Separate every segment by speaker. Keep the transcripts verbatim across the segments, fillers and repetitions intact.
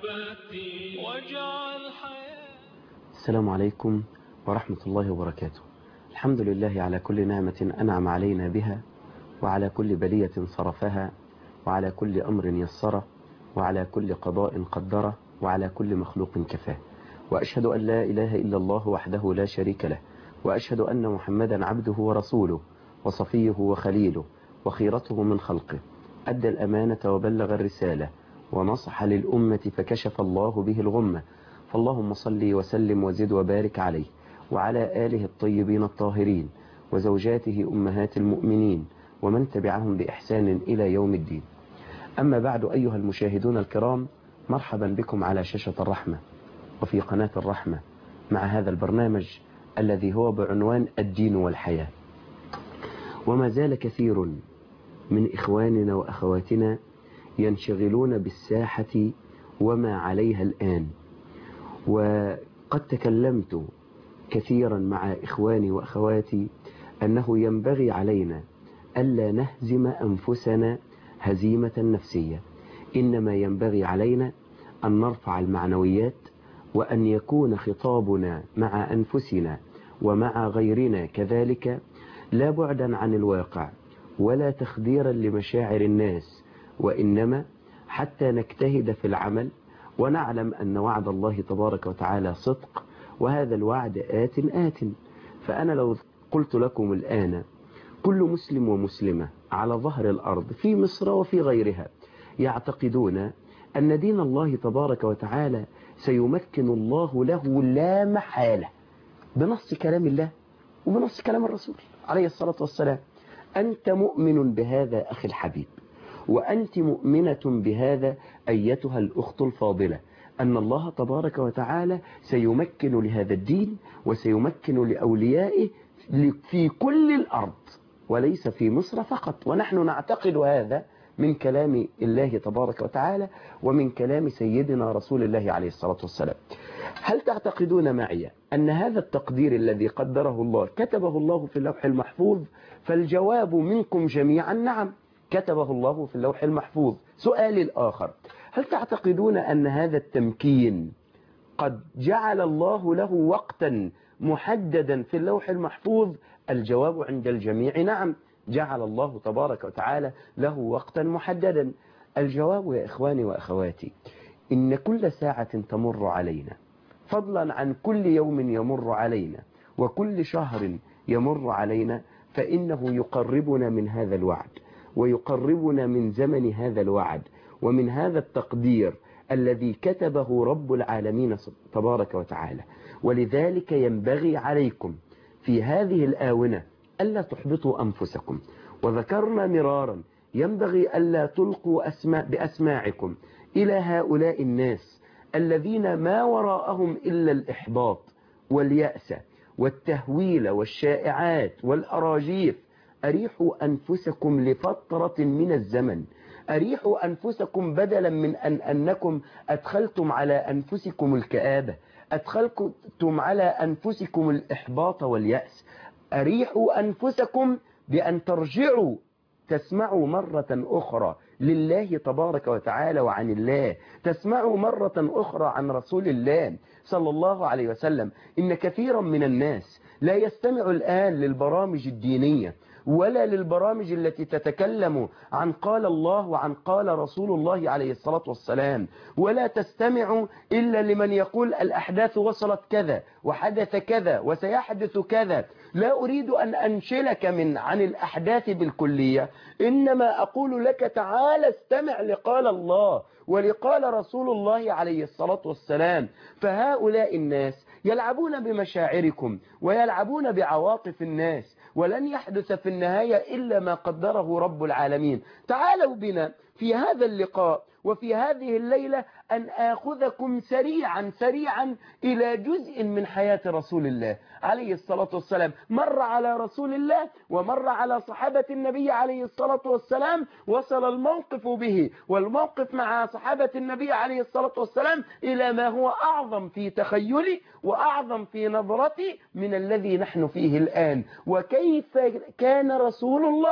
Speaker 1: واجعل حياة.
Speaker 2: السلام عليكم ورحمة الله وبركاته. الحمد لله على كل نعمة أنعم علينا بها، وعلى كل بلية صرفها، وعلى كل أمر يسره، وعلى كل قضاء قدره، وعلى كل مخلوق كفاه. وأشهد أن لا إله إلا الله وحده لا شريك له، وأشهد أن محمدا عبده ورسوله وصفيه وخليله وخيرته من خلقه، أدى الأمانة وبلغ الرسالة ونصح للأمة فكشف الله به الغمة. فاللهم صل وسلم وزد وبارك عليه وعلى آله الطيبين الطاهرين وزوجاته أمهات المؤمنين ومن تبعهم بإحسان إلى يوم الدين. أما بعد، أيها المشاهدون الكرام، مرحبا بكم على شاشة الرحمة وفي قناة الرحمة مع هذا البرنامج الذي هو بعنوان الدين والحياة. وما زال كثير من إخواننا وأخواتنا ينشغلون بالساحة وما عليها الآن، وقد تكلمت كثيرا مع إخواني وأخواتي أنه ينبغي علينا ألا نهزم أنفسنا هزيمة نفسية، إنما ينبغي علينا أن نرفع المعنويات، وأن يكون خطابنا مع أنفسنا ومع غيرنا كذلك لا بعدا عن الواقع ولا تخديرا لمشاعر الناس، وإنما حتى نجتهد في العمل ونعلم أن وعد الله تبارك وتعالى صدق، وهذا الوعد آت آت. فأنا لو قلت لكم الآن كل مسلم ومسلمة على ظهر الأرض في مصر وفي غيرها يعتقدون أن دين الله تبارك وتعالى سيمكن الله له لا محالة بنص كلام الله وبنص كلام الرسول عليه الصلاة والسلام. أنت مؤمن بهذا أخي الحبيب، وأنت مؤمنة بهذا أيتها الأخت الفاضلة، أن الله تبارك وتعالى سيمكن لهذا الدين وسيمكن لأوليائه في كل الأرض وليس في مصر فقط. ونحن نعتقد هذا من كلام الله تبارك وتعالى ومن كلام سيدنا رسول الله عليه الصلاة والسلام. هل تعتقدون معي أن هذا التقدير الذي قدره الله كتبه الله في اللوح المحفوظ؟ فالجواب منكم جميعا نعم، كتبه الله في اللوح المحفوظ. سؤالي الآخر، هل تعتقدون أن هذا التمكين قد جعل الله له وقتا محددا في اللوح المحفوظ؟ الجواب عند الجميع نعم، جعل الله تبارك وتعالى له وقتا محددا. الجواب يا إخواني وأخواتي، إن كل ساعة تمر علينا، فضلا عن كل يوم يمر علينا وكل شهر يمر علينا، فإنه يقربنا من هذا الوعد ويقربنا من زمن هذا الوعد ومن هذا التقدير الذي كتبه رب العالمين تبارك وتعالى. ولذلك ينبغي عليكم في هذه الآونة ألا تحبطوا أنفسكم، وذكرنا مرارا ينبغي ألا تلقوا أسماء بأسماعكم إلى هؤلاء الناس الذين ما وراءهم إلا الإحباط واليأس والتهويل والشائعات والأراجيف. أريحوا أنفسكم لفترة من الزمن، أريحوا أنفسكم بدلا من أن أنكم أدخلتم على أنفسكم الكآبة، أدخلتم على أنفسكم الإحباط واليأس. أريحوا أنفسكم بأن ترجعوا تسمعوا مرة أخرى لله تبارك وتعالى وعن الله، تسمعوا مرة أخرى عن رسول الله صلى الله عليه وسلم. إن كثيرا من الناس لا يستمع الآن للبرامج الدينية ولا للبرامج التي تتكلم عن قال الله وعن قال رسول الله عليه الصلاة والسلام، ولا تستمع إلا لمن يقول الأحداث وصلت كذا وحدث كذا وسيحدث كذا. لا أريد أن أنشلك من عن الأحداث بالكلية، إنما أقول لك تعال استمع لقال الله ولقال رسول الله عليه الصلاة والسلام. فهؤلاء الناس يلعبون بمشاعركم ويلعبون بعواطف الناس، ولن يحدث في النهاية إلا ما قدره رب العالمين. تعالوا بنا في هذا اللقاء وفي هذه الليلة أن آخذكم سريعا سريعا إلى جزء من حياة رسول الله عليه الصلاة والسلام. مر على رسول الله ومر على صحابة النبي عليه الصلاة والسلام، وصل الموقف به والموقف مع صحابة النبي عليه الصلاة والسلام إلى ما هو أعظم في تخيلي وأعظم في نظرتي من الذي نحن فيه الآن. وكيف كان رسول الله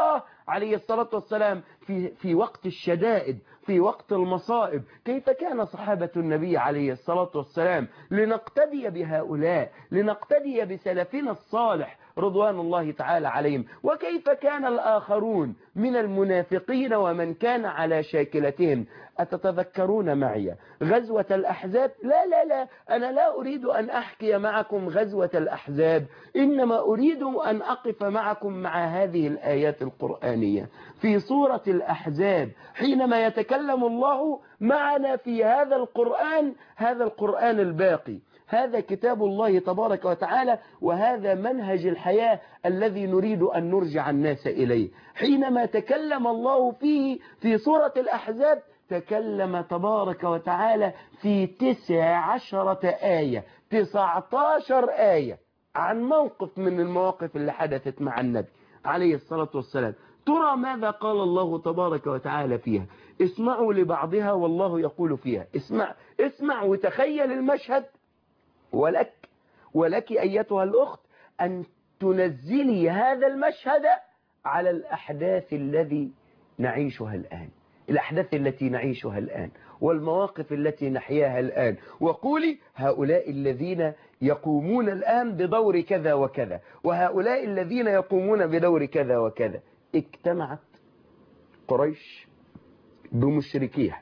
Speaker 2: عليه الصلاة والسلام في, في وقت الشدائد، في وقت المصائب. كيف كان صحابة النبي عليه الصلاة والسلام؟ لنقتدي بهؤلاء، لنقتدي بسلفنا الصالح رضوان الله تعالى عليهم. وكيف كان الآخرون من المنافقين ومن كان على شاكلتهم. أتتذكرون معي غزوة الأحزاب؟ لا لا لا، أنا لا أريد أن أحكي معكم غزوة الأحزاب، إنما أريد أن أقف معكم مع هذه الآيات القرآنية في سورة الأحزاب، حينما يتكلم الله معنا في هذا القرآن، هذا القرآن الباقي، هذا كتاب الله تبارك وتعالى، وهذا منهج الحياة الذي نريد أن نرجع الناس إليه. حينما تكلم الله فيه في سورة الأحزاب تكلم تبارك وتعالى في تسع عشرة آية، تسعة عشر آية عن موقف من المواقف اللي حدثت مع النبي عليه الصلاة والسلام. ترى ماذا قال الله تبارك وتعالى فيها؟ اسمعوا لبعضها والله يقول فيها. اسمع اسمع وتخيل المشهد، ولك ولك أيتها الأخت أن تنزلي هذا المشهد على الأحداث الذي نعيشها الآن، الأحداث التي نعيشها الآن والمواقف التي نحياها الآن، وقولي هؤلاء الذين يقومون الآن بدور كذا وكذا، وهؤلاء الذين يقومون بدور كذا وكذا. اجتمعت قريش بمشركيها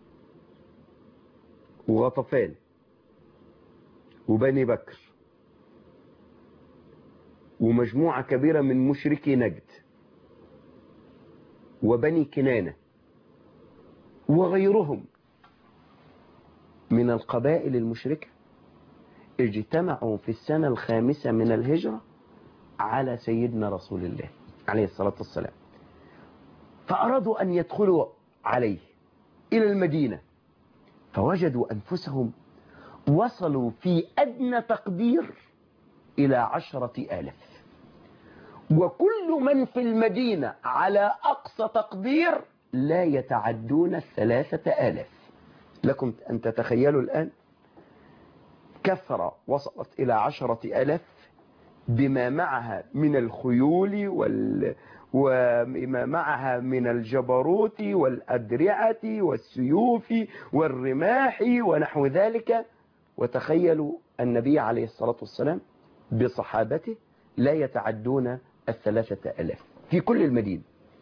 Speaker 2: وغطفان وبني بكر ومجموعة كبيرة من مشركي نجد وبني كنانة وغيرهم من القبائل المشركة، اجتمعوا في السنة الخامسة من الهجرة على سيدنا رسول الله عليه الصلاة والسلام، فأرادوا أن يدخلوا عليه إلى المدينة، فوجدوا أنفسهم وصلوا في أدنى تقدير إلى عشرة آلاف، وكل من في المدينة على أقصى تقدير لا يتعدون الثلاثة آلاف. لكم أن تتخيلوا الآن كثرة وصلت إلى عشرة آلاف بما معها من الخيول وال... وما معها من الجبروت والأدرعة والسيوف والرماح ونحو ذلك. وتخيلوا النبي عليه الصلاة والسلام بصحابته لا يتعدون الثلاثة ألاف في كل المدينة.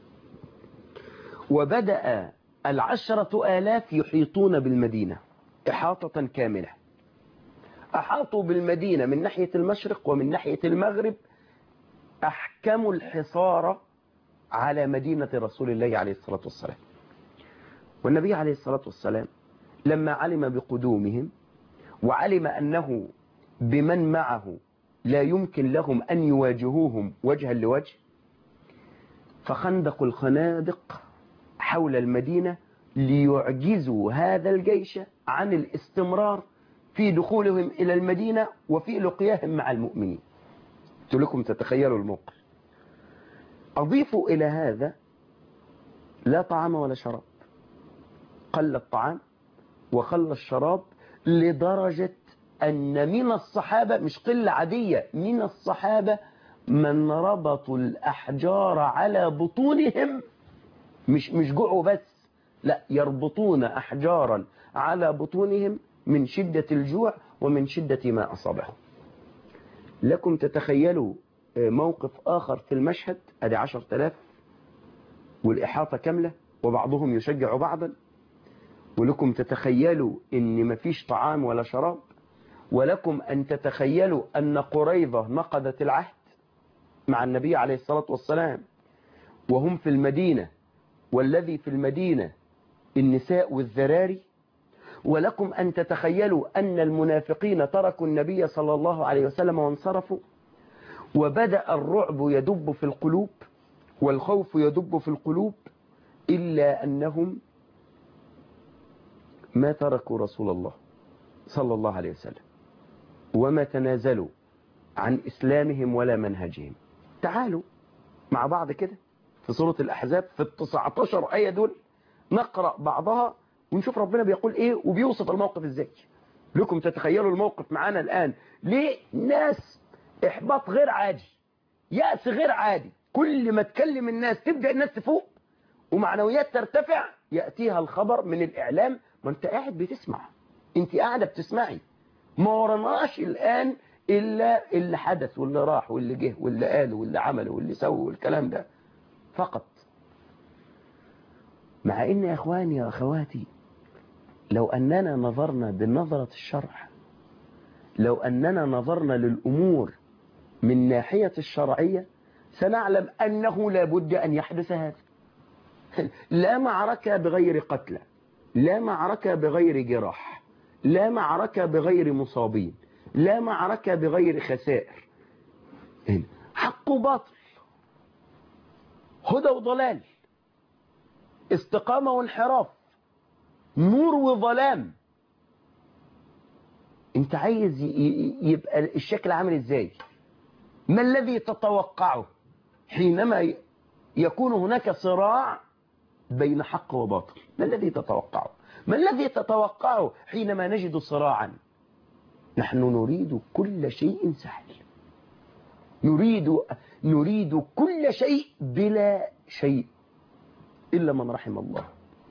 Speaker 2: وبدأ العشرة آلاف يحيطون بالمدينة إحاطة كاملة، أحاطوا بالمدينة من ناحية المشرق ومن ناحية المغرب، أحكموا الحصار على مدينة رسول الله عليه الصلاة والسلام. والنبي عليه الصلاة والسلام لما علم بقدومهم وعلم أنه بمن معه لا يمكن لهم أن يواجهوهم وجها لوجه، فخندقوا الخنادق حول المدينة ليعجزوا هذا الجيش عن الاستمرار في دخولهم إلى المدينة وفي لقياهم مع المؤمنين. قلت لكم تتخيلوا الموقف. أضيفوا إلى هذا لا طعام ولا شراب، قل الطعام وقل الشراب، لدرجة أن من الصحابة، مش قلة عادية، من الصحابة من ربطوا الأحجار على بطونهم، مش مش جوعوا بس، لا، يربطون أحجارا على بطونهم من شدة الجوع ومن شدة ما أصابهم. لكم تتخيلوا موقف آخر في المشهد، أدي عشرة آلاف والإحاطة كاملة وبعضهم يشجع بعضا، ولكم تتخيلوا إن مفيش طعام ولا شراب، ولكم أن تتخيلوا أن قريظة نقضت العهد مع النبي عليه الصلاة والسلام وهم في المدينة، والذي في المدينة النساء والذراري، ولكم أن تتخيلوا أن المنافقين تركوا النبي صلى الله عليه وسلم وانصرفوا، وبدأ الرعب يدب في القلوب والخوف يدب في القلوب، إلا أنهم ما تركوا رسول الله صلى الله عليه وسلم وما تنازلوا عن إسلامهم ولا منهجهم. تعالوا مع بعض كده في سورة الأحزاب في التسعة عشر آية دول نقرأ بعضها ونشوف ربنا بيقول إيه وبيوصف الموقف إزاي. لكم تتخيلوا الموقف معانا الآن. ليه؟ ناس إحباط غير عادي، يأس غير عادي، كل ما تكلم الناس تبدأ الناس تفوق ومعنويات ترتفع، يأتيها الخبر من الإعلام. ما انت قاعد بتسمع، انت قاعدة بتسمعي، ما ورناش الآن إلا اللي حدث واللي راح واللي جه واللي قاله واللي عمله واللي سوى والكلام ده فقط. مع إن يا أخواني يا أخواتي، لو أننا نظرنا بنظرة الشرع، لو أننا نظرنا للأمور من ناحية الشرعية، سنعلم أنه لا بد أن يحدث هذا. لا معركة بغير قتلى، لا معركة بغير جراح، لا معركة بغير مصابين، لا معركة بغير خسائر. حق وباطل، هدى وضلال، استقامة وانحراف، نور وظلام. انت عايز يبقى الشكل عامل ازاي؟ ما الذي تتوقعه حينما يكون هناك صراع بين حق وباطل؟ ما الذي تتوقعه؟ ما الذي تتوقعه حينما نجد صراعا؟ نحن نريد كل شيء سهل، نريد نريد كل شيء بلا شيء إلا من رحم الله.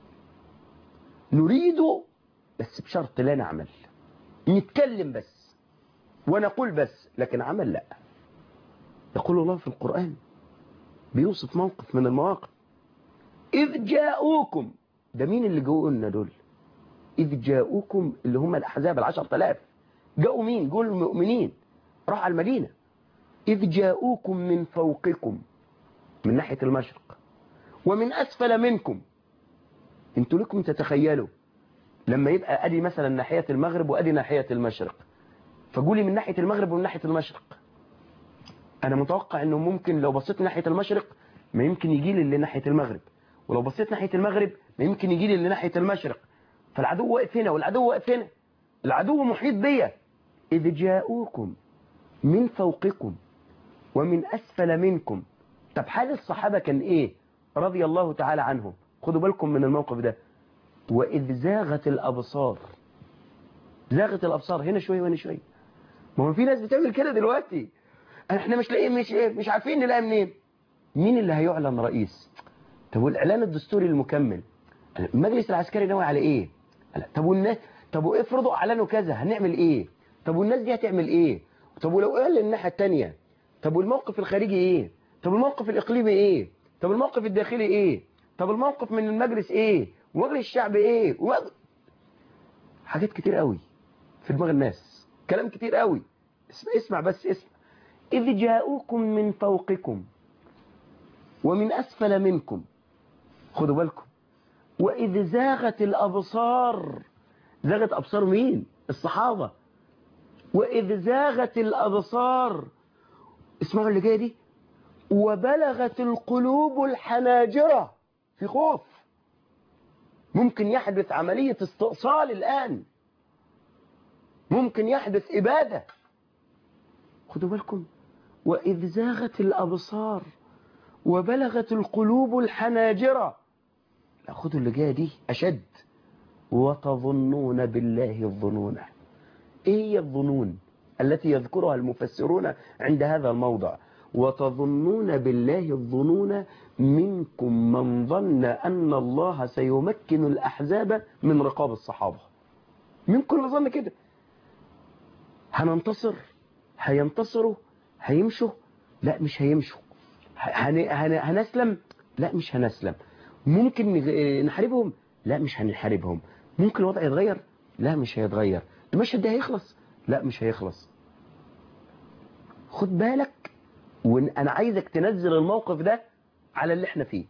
Speaker 2: نريد بس بشرط لا نعمل، نتكلم بس ونقول بس، لكن عمل لا. يقول الله في القرآن بيوصف موقف من المواقف: إذ جاءوكم. ده مين اللي جاءوا لنا دول؟ إذ جاءوكم اللي هم الأحزاب العشر تلاف. جاءوا مين؟ جاءوا المؤمنين، راح على المدينة. إذ جاءوكم من فوقكم، من ناحية المشرق، ومن أسفل منكم. انتوا لكم تتخيلوا لما يبقى أدي مثلا ناحية المغرب وأدي ناحية المشرق، فقولي من ناحية المغرب ومن ناحية المشرق. أنا متوقع أنه ممكن لو بصيت ناحية المشرق ما يمكن يجي لي اللي ناحية المغرب، ولو بصيت ناحية المغرب ما يمكن يجي لي اللي ناحية المشرق. فالعدو واقف هنا والعدو واقف هنا، العدو محيط بيا. إذ جاءوكم من فوقكم ومن أسفل منكم. طب حال الصحابة كان إيه رضي الله تعالى عنهم؟ خدوا بالكم من الموقف ده. وإذ زاغت الأبصار. زاغت الأبصار هنا شوية وهنا شوية. ما هو في ناس بتعمل كده دلوقتي، احنا مش لاقيين، مش مش عارفين نلاقي منين. مين اللي هيعلن رئيس؟ طب والإعلان الدستوري المكمل، المجلس العسكري ناوي على إيه؟ طب والناس، طب وافرضوا أعلنوا كذا هنعمل إيه؟ طب والناس دي هتعمل إيه؟ طب ولو قال الناحية التانية؟ طب والموقف الخارجي إيه؟ طب الموقف الإقليمي إيه؟ طب الموقف الداخلي إيه؟ طب الموقف من المجلس إيه؟ ومجلس الشعب إيه؟ ومجلس... حاجات كتير قوي في دماغ الناس، كلام كتير قوي. اسمع, اسمع بس اسمع. إذ جاءوكم من فوقكم ومن أسفل منكم. خدوا بالكم. وإذ زاغت الأبصار. زاغت أبصار مين؟ الصحابة. وإذ زاغت الأبصار، اسمعوا اللي جاي دي، وبلغت القلوب الحناجر. في خوف، ممكن يحدث عملية استئصال الآن، ممكن يحدث إبادة. خدوا بالكم. وإذ زاغت الأبصار وبلغت القلوب الحناجر. لا، خدوا اللي جايه دي أشد. وتظنون بالله الظنون. إيه هي الظنون التي يذكرها المفسرون عند هذا الموضع؟ وتظنون بالله الظنون منكم من ظن أن الله سيمكن الأحزاب من رقاب الصحابة. منكم اللي ظن كده. هننتصر، هينتصروا، هيمشوا، لا مش هيمشوا. هن... هن... هنسلم، لا مش هنسلم. ممكن نحاربهم، لا مش هنحاربهم. ممكن الوضع يتغير، لا مش هيتغير. المشهد ده هيخلص، لا مش هيخلص. خد بالك، وانا عايزك تنزل الموقف ده على اللي احنا فيه.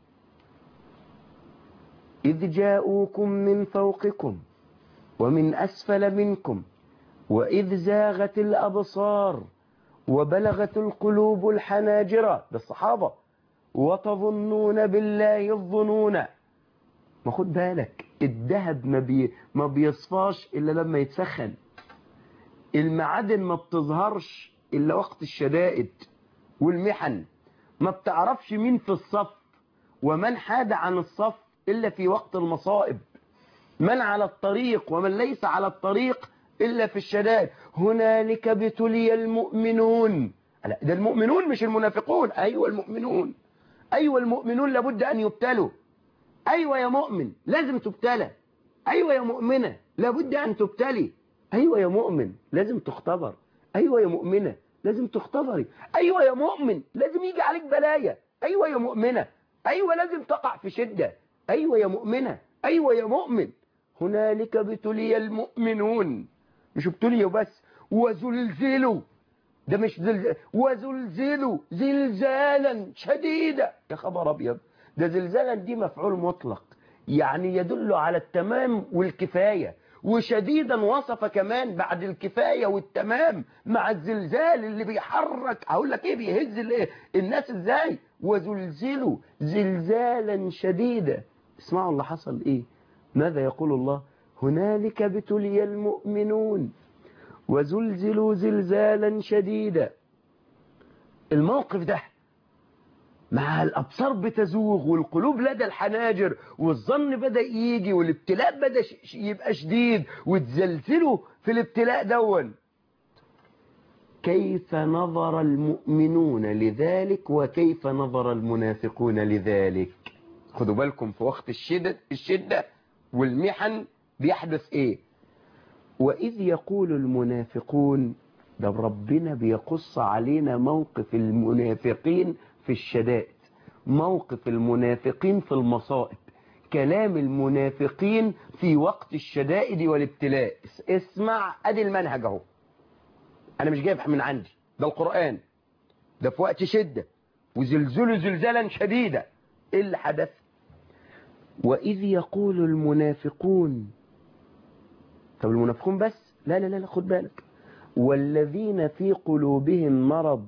Speaker 2: إذ جاءوكم من فوقكم ومن أسفل منكم وإذ زاغت الأبصار وبلغت القلوب الحناجر. ده الصحابة. وتظنون بالله الظنون. ما خد بالك، الذهب ما, بي ما بيصفاش إلا لما يتسخن. المعادن ما بتظهرش إلا وقت الشدائد والمحن. ما بتعرفش مين في الصف ومن حاد عن الصف إلا في وقت المصائب. من على الطريق ومن ليس على الطريق إلا في الشدائد. هنالك ابتلي المؤمنون. لا، ده المؤمنون مش المنافقون. أيوة المؤمنون. أيوة المؤمنون لابد أن يبتلوا. أيوة يا مؤمن لازم تبتلى. أيوة يا مؤمنة لابد أن تبتلي. أيوة يا مؤمن لازم تختبر. أيوة يا مؤمنة لازم تختبري. أيوة يا مؤمن لازم يجي عليك بلايا. أيوة يا مؤمنة أيوة لازم تقع في شدة. أيوة يا مؤمنة أيوة يا مؤمن هنالك ابتلي المؤمنون. مش ابتليوا بس وزلزلوا. ده مش زلزال وزلزلوا زلزالا شديدا. يا خبر أبيض، ده زلزالا دي مفعول مطلق يعني يدل على التمام والكفاية، وشديدا وصف كمان بعد الكفاية والتمام مع الزلزال اللي بيحرك. هقول لك ايه بيهز الايه الناس ازاي. وزلزلوا زلزالا شديدا. اسمعوا اللي حصل ايه. ماذا يقول الله؟ هنالك ابتلي المؤمنون وزلزلوا زلزالا شديدا. الموقف ده مع الأبصار بتزوغ والقلوب لدى الحناجر والظن بدأ يجي والابتلاء بدأ يبقى شديد وتزلزلوا في الابتلاء دون. كيف نظر المؤمنون لذلك وكيف نظر المنافقون لذلك. خدوا بالكم في وقت الشدة, الشدة والمحن بيحدث ايه. وإذ يقول المنافقون، ده ربنا بيقص علينا موقف المنافقين في الشدائد، موقف المنافقين في المصائب، كلام المنافقين في وقت الشدائد والابتلاء. اسمع ادي المنهج اهو، انا مش جايب من عندي، ده القرآن. ده في وقت شدة وزلزلوا زلزالا شديدا. ايه اللي حدث؟ وإذ يقول المنافقون. طب المنافقون بس؟ لا لا لا خد بالك. والذين في قلوبهم مرض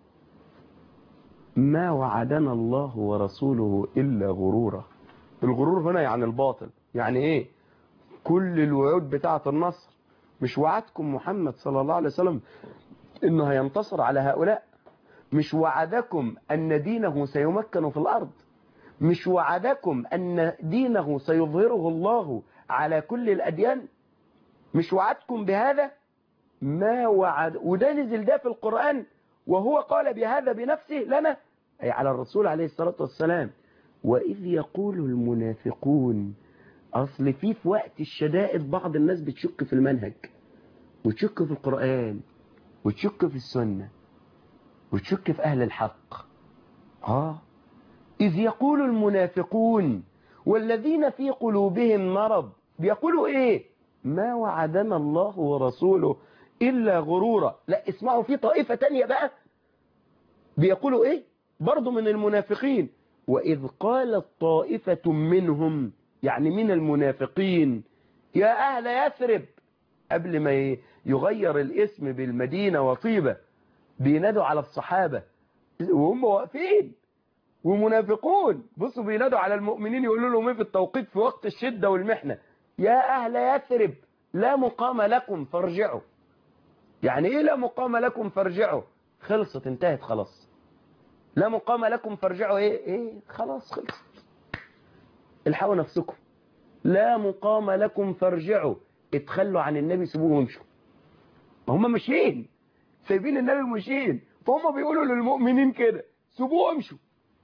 Speaker 2: ما وعدنا الله ورسوله إلا غرورا. الغرور هنا يعني الباطل. يعني ايه؟ كل الوعود بتاعة النصر مش وعدكم محمد صلى الله عليه وسلم انه هينتصر على هؤلاء؟ مش وعدكم ان دينه سيمكن في الارض؟ مش وعدكم ان دينه سيظهره الله على كل الاديان؟ مش وعدكم بهذا؟ ما وعد. وده نزل ده في القرآن وهو قال بهذا بنفسه لنا أي على الرسول عليه الصلاة والسلام. وإذ يقول المنافقون. أصل في في وقت الشدائد بعض الناس بتشك في المنهج وتشك في القرآن وتشك في السنة وتشك في أهل الحق. آه إذ يقول المنافقون والذين في قلوبهم مرض. بيقولوا إيه؟ ما وعدنا الله ورسوله إلا غرورا. لا اسمعوا في طائفة تانية بقى بيقولوا إيه برضو من المنافقين. وإذ قالت طائفة منهم يعني من المنافقين يا أهل يثرب. قبل ما يغير الاسم بالمدينة وطيبة بينادوا على الصحابة وهم واقفين ومنافقون. بصوا بينادوا على المؤمنين يقولوا لهم ايه في التوقيت في وقت الشدة والمحنة؟ يا أهل يثرب لا مقام لكم فارجعوا. يعني ايه لا مقام لكم فارجعوا؟ خلصت انتهت خلاص. لا مقام لكم فارجعوا ايه ايه خلاص خلصت. الحقوا نفسكم. لا مقام لكم فارجعوا. اتخلوا عن النبي سيبوه وامشوا. هم ماشيين سايبين النبي وماشيين فهم بيقولوا للمؤمنين كده سيبوه وامشوا.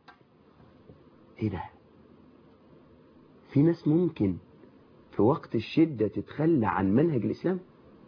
Speaker 2: ايه ده؟ في ناس ممكن في وقت الشدة تتخلى عن منهج الإسلام؟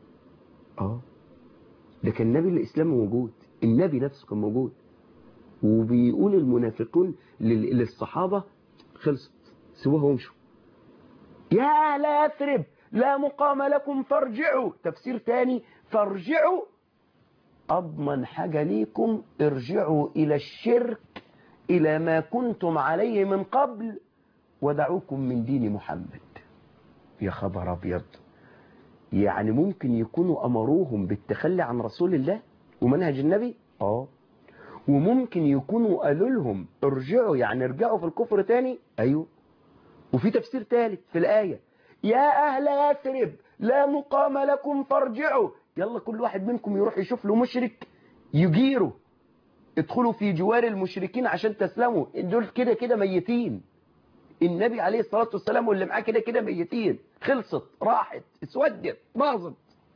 Speaker 2: اه ده كان النبي الإسلام موجود، النبي نفسه كان موجود. وبيقول المنافقون للصحابة خلصت سيبوها وامشوا. يا أهل يثرب لا مقام لكم فارجعوا. تفسير تاني فارجعوا أضمن حاجة ليكم ارجعوا إلى الشرك إلى ما كنتم عليه من قبل ودعوكم من دين محمد. يا خبر أبيض. يعني ممكن يكونوا أمروهم بالتخلي عن رسول الله ومنهج النبي. آه وممكن يكونوا قالوا لهم ارجعوا يعني ارجعوا في الكفر تاني. أيوه. وفي تفسير ثالث في الآية يا أهل يثرب لا مقام لكم فارجعوا. يلا كل واحد منكم يروح يشوف له مشرك يجيره. ادخلوا في جوار المشركين عشان تسلموا. دول كده كده ميتين. النبي عليه الصلاة والسلام واللي معاه كده كده ميتين. خلصت راحت اسودت باظت.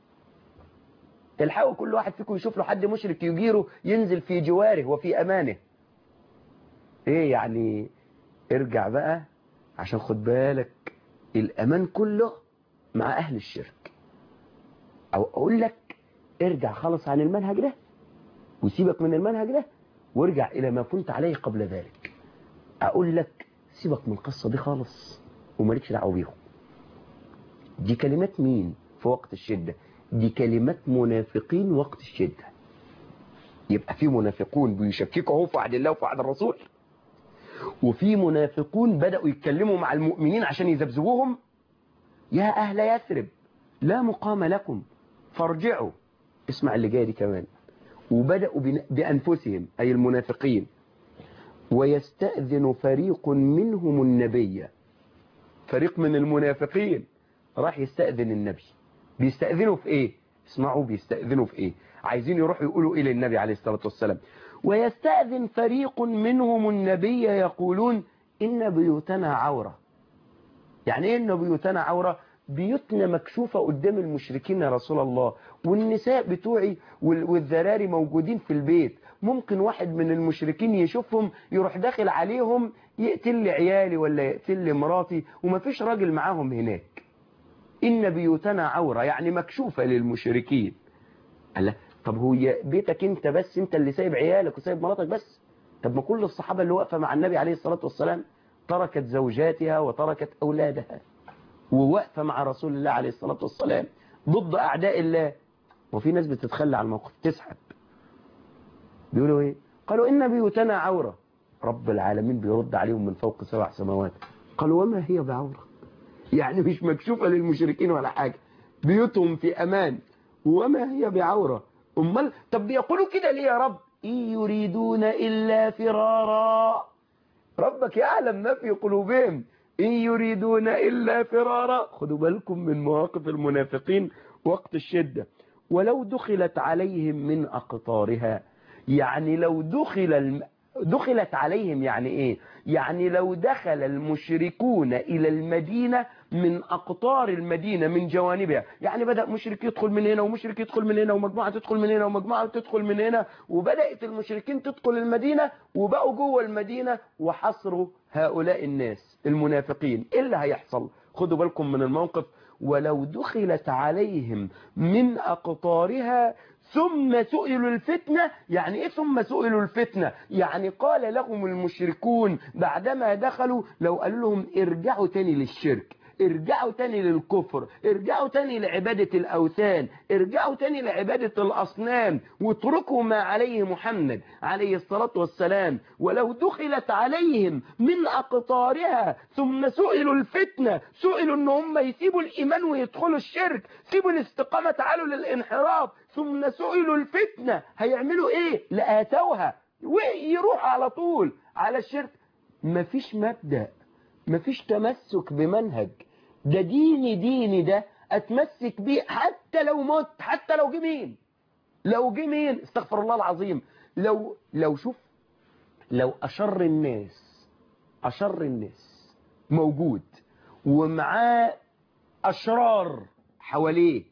Speaker 2: الحقوا كل واحد فيكم يشوف له حد مشرك يجيره ينزل في جواره وفي أمانه. ايه يعني؟ ارجع بقى، عشان خد بالك الامان كله مع اهل الشرك. او اقول لك ارجع خلص عن المنهج ده وسيبك من المنهج ده وارجع الى ما كنت عليه قبل ذلك. اقول لك سيبك من القصة دي خالص ومالكش دعوه بيهم. دي كلمات مين في وقت الشدة؟ دي كلمات منافقين وقت الشدة. يبقى في منافقون بيشككوا في وعد الله وفي وعد الرسول، وفي منافقون بدأوا يتكلموا مع المؤمنين عشان يذبذبوهم. يا أهل يثرب لا مقام لكم فارجعوا. اسمع اللي جاي دي كمان. وبدأوا بأنفسهم أي المنافقين ويستأذن فريق منهم النبي. فريق من المنافقين راح يستأذن النبي. بيستأذنوا في ايه؟ اسمعوا بيستأذنوا في ايه. عايزين يروحوا يقولوا الى النبي عليه الصلاة والسلام. ويستأذن فريق منهم النبي يقولون ان بيوتنا عورة. يعني ايه ان بيوتنا عورة؟ بيوتنا مكشوفة قدام المشركين يا رسول الله، والنساء بتوعي والذراري موجودين في البيت، ممكن واحد من المشركين يشوفهم يروح داخل عليهم يقتل لي عيالي ولا يقتل لي مراتي ومفيش راجل معاهم هناك. إن بيوتنا عورة يعني مكشوفة للمشركين. قال طب هو بيتك انت بس، انت اللي سايب عيالك وسايب مراتك بس؟ طب ما كل الصحابة اللي واقفة مع النبي عليه الصلاة والسلام تركت زوجاتها وتركت أولادها وواقفة مع رسول الله عليه الصلاة والسلام ضد أعداء الله. وفي ناس بتتخلى عن الموقف تسحب. بيقولوا ايه؟ قالوا إن بيوتنا عورة. رب العالمين بيرد عليهم من فوق سبع سماوات. قالوا وما هي بعورة؟ يعني مش مكشوفة للمشركين ولا حاجة، بيوتهم في أمان، وما هي بعورة. أمال طب بيقولوا كده ليه يا رب؟ إن يريدون إلا فرارا. ربك يعلم ما في قلوبهم. إن يريدون إلا فرارا. خدوا بالكم من مواقف المنافقين وقت الشدة. ولو دخلت عليهم من أقطارها، يعني لو دخل الم... دخلت عليهم يعني إيه؟ يعني لو دخل المشركون إلى المدينة من أقطار المدينة من جوانبها، يعني بدأ مشرك يدخل من هنا ومشرك يدخل من هنا ومجموعة تدخل من هنا ومجموعة تدخل من هنا، وبدأت المشركين تدخل المدينة وبقوا جوه المدينة وحصروا هؤلاء الناس المنافقين. إيه اللي هيحصل؟ خدوا بالكم من الموقف. ولو دخلت عليهم من أقطارها ثم سئلوا الفتنة. يعني إيه ثم سئلوا الفتنة؟ يعني قال لهم المشركون بعدما دخلوا، لو قالوا لهم ارجعوا تاني للشرك، ارجعوا تاني للكفر، ارجعوا تاني لعبادة الأوثان، ارجعوا تاني لعبادة الأصنام واتركوا ما عليه محمد عليه الصلاة والسلام. ولو دخلت عليهم من أقطارها ثم سئلوا الفتنة، سئلوا ان هم يسيبوا الإيمان ويدخلوا الشرك، سيبوا الاستقامة تعالوا للانحراف، ثم سئلوا الفتنة هيعملوا ايه؟ لآتوها ويروح على طول على الشرك. مفيش مبدأ، مفيش تمسك بمنهج. ده ديني ديني ده اتمسك بيه حتى لو مت، حتى لو جميل، لو جميل استغفر الله العظيم. لو لو شوف لو أشر الناس أشر الناس موجود ومعاه أشرار حواليه،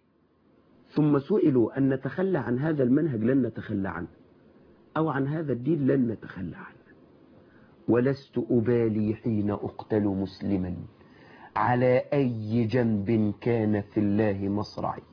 Speaker 2: ثم سئلوا أن نتخلى عن هذا المنهج لن نتخلى عنه، أو عن هذا الدين لن نتخلى عنه. ولست أبالي حين أقتل مسلما على أي جنب كان في الله مصرعي.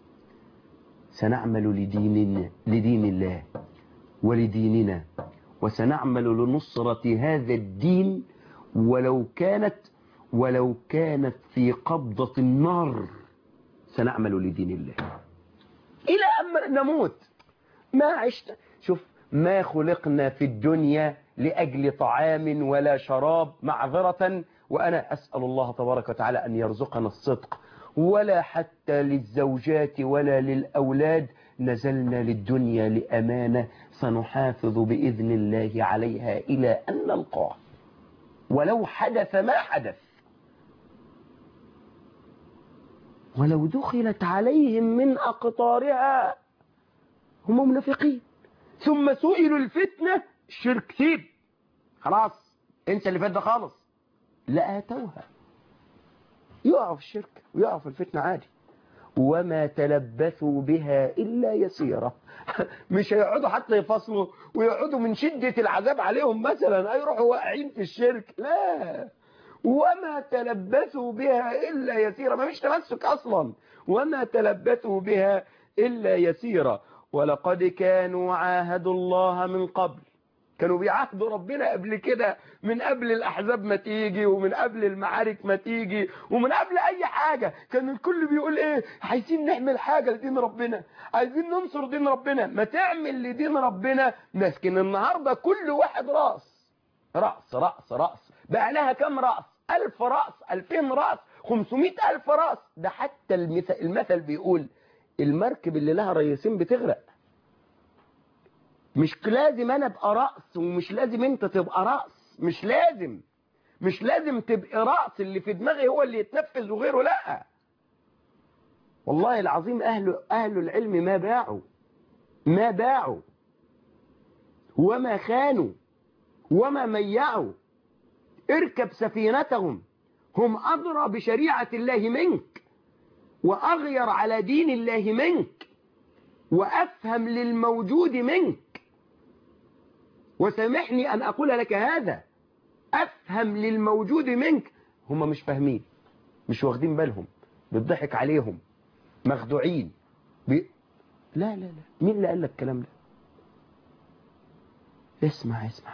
Speaker 2: سنعمل لديننا لدين الله ولديننا، وسنعمل لنصرة هذا الدين ولو كانت ولو كانت في قبضة النار. سنعمل لدين الله إلى أن نموت. ما عشت. شوف، ما خلقنا في الدنيا لأجل طعام ولا شراب، معذرة، وأنا أسأل الله تبارك وتعالى أن يرزقنا الصدق، ولا حتى للزوجات ولا للأولاد. نزلنا للدنيا لأمانة سنحافظ بإذن الله عليها إلى أن نلقاه ولو حدث ما حدث. ولو دخلت عليهم من أقطارها، هم منافقين، ثم سئلوا الفتنة، الشرك سيب خلاص انسى اللي فات ده خالص، لآتوها. يقعوا في الشرك ويقعوا في الفتنة عادي. وما تلبثوا بها إلا يسيرة. مش هيقعدوا حتى يفصلوا ويقعدوا من شدة العذاب عليهم مثلا هيروحوا واقعين في الشرك، لا، وما تلبثوا بها إلا يسيرة، ما فيش تمسك أصلا، وما تلبثوا بها إلا يسيرة. ولقد كانوا عاهدوا الله من قبل، كانوا بيعاهدوا ربنا قبل كده، من قبل الأحزاب ما تيجي، ومن قبل المعارك ما تيجي، ومن قبل أي حاجة. كان الكل بيقول إيه؟ عايزين نعمل حاجة لدين ربنا، عايزين ننصر دين ربنا، ما تعمل لدين ربنا. لكن النهاردة كل واحد رأس رأس رأس رأس، بقى لها كم رأس؟ ألف رأس، ألفين رأس، خمسمائة ألف رأس. ده حتى المثل, المثل بيقول المركب اللي لها رئيسين بتغرق. مش لازم انا ابقى رأس، ومش لازم انت تبقى رأس، مش لازم مش لازم تبقى رأس اللي في دماغي هو اللي يتنفذ وغيره لا. والله العظيم اهل اهل العلم ما باعوا ما باعوا وما خانوا وما ميعوا. اركب سفينتهم، هم أدرى بشريعة الله منك، وأغير على دين الله منك، وأفهم للموجود منك. وسامحني أن أقول لك هذا، أفهم للموجود منك. هم مش فاهمين، مش واخدين بالهم، بتضحك عليهم، مخدوعين بي... لا لا لا، مين اللي قال لك الكلام ده؟ اسمع اسمع.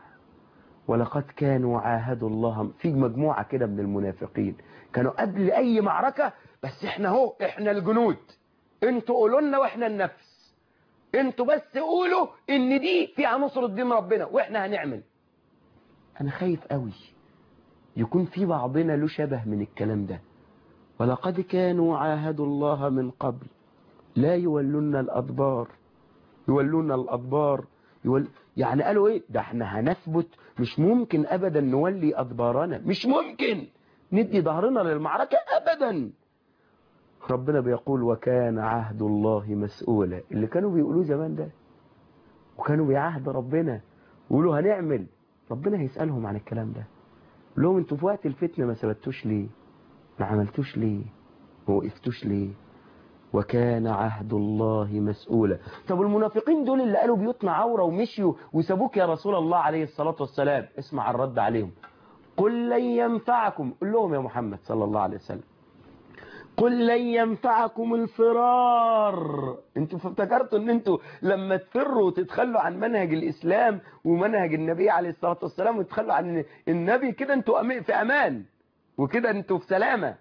Speaker 2: ولقد كانوا عاهدوا الله، في مجموعة كده من المنافقين كانوا قبل أي معركة، بس احنا هو احنا الجنود، انتوا قولوا لنا واحنا النفس، انتوا بس قولوا ان دي فيها نصرة دين ربنا واحنا هنعمل. انا خايف قوي يكون في بعضنا له شبه من الكلام ده. ولقد كانوا عاهدوا الله من قبل لا يولون الأدبار، يولون الأدبار يول... يعني قالوا ايه؟ ده احنا هنثبت، مش ممكن ابدا نولي أدبارنا، مش ممكن ندي ظهرنا للمعركة ابدا. ربنا بيقول وكان عهد الله مسؤولا. اللي كانوا بيقولوه زمان ده وكانوا بيعهد ربنا ويقولوا هنعمل، ربنا هيسألهم عن الكلام ده. لهم انتوا في وقت الفتنة ما ثبتوش ليه؟ ما عملتوش ليه؟ ما وقفتوش ليه؟ وكان عهد الله مسؤولا. طب المنافقين دول اللي قالوا بيوتنا عورة ومشيوا وسابوك يا رسول الله عليه الصلاة والسلام، اسمع الرد عليهم. قل لن ينفعكم، قل لهم يا محمد صلى الله عليه وسلم، قل لن ينفعكم الفرار. انتوا افتكرتوا ان انتوا لما تفروا وتتخلوا عن منهج الاسلام ومنهج النبي عليه الصلاة والسلام وتتخلوا عن النبي كده انتوا في امان وكده انتوا في سلامة.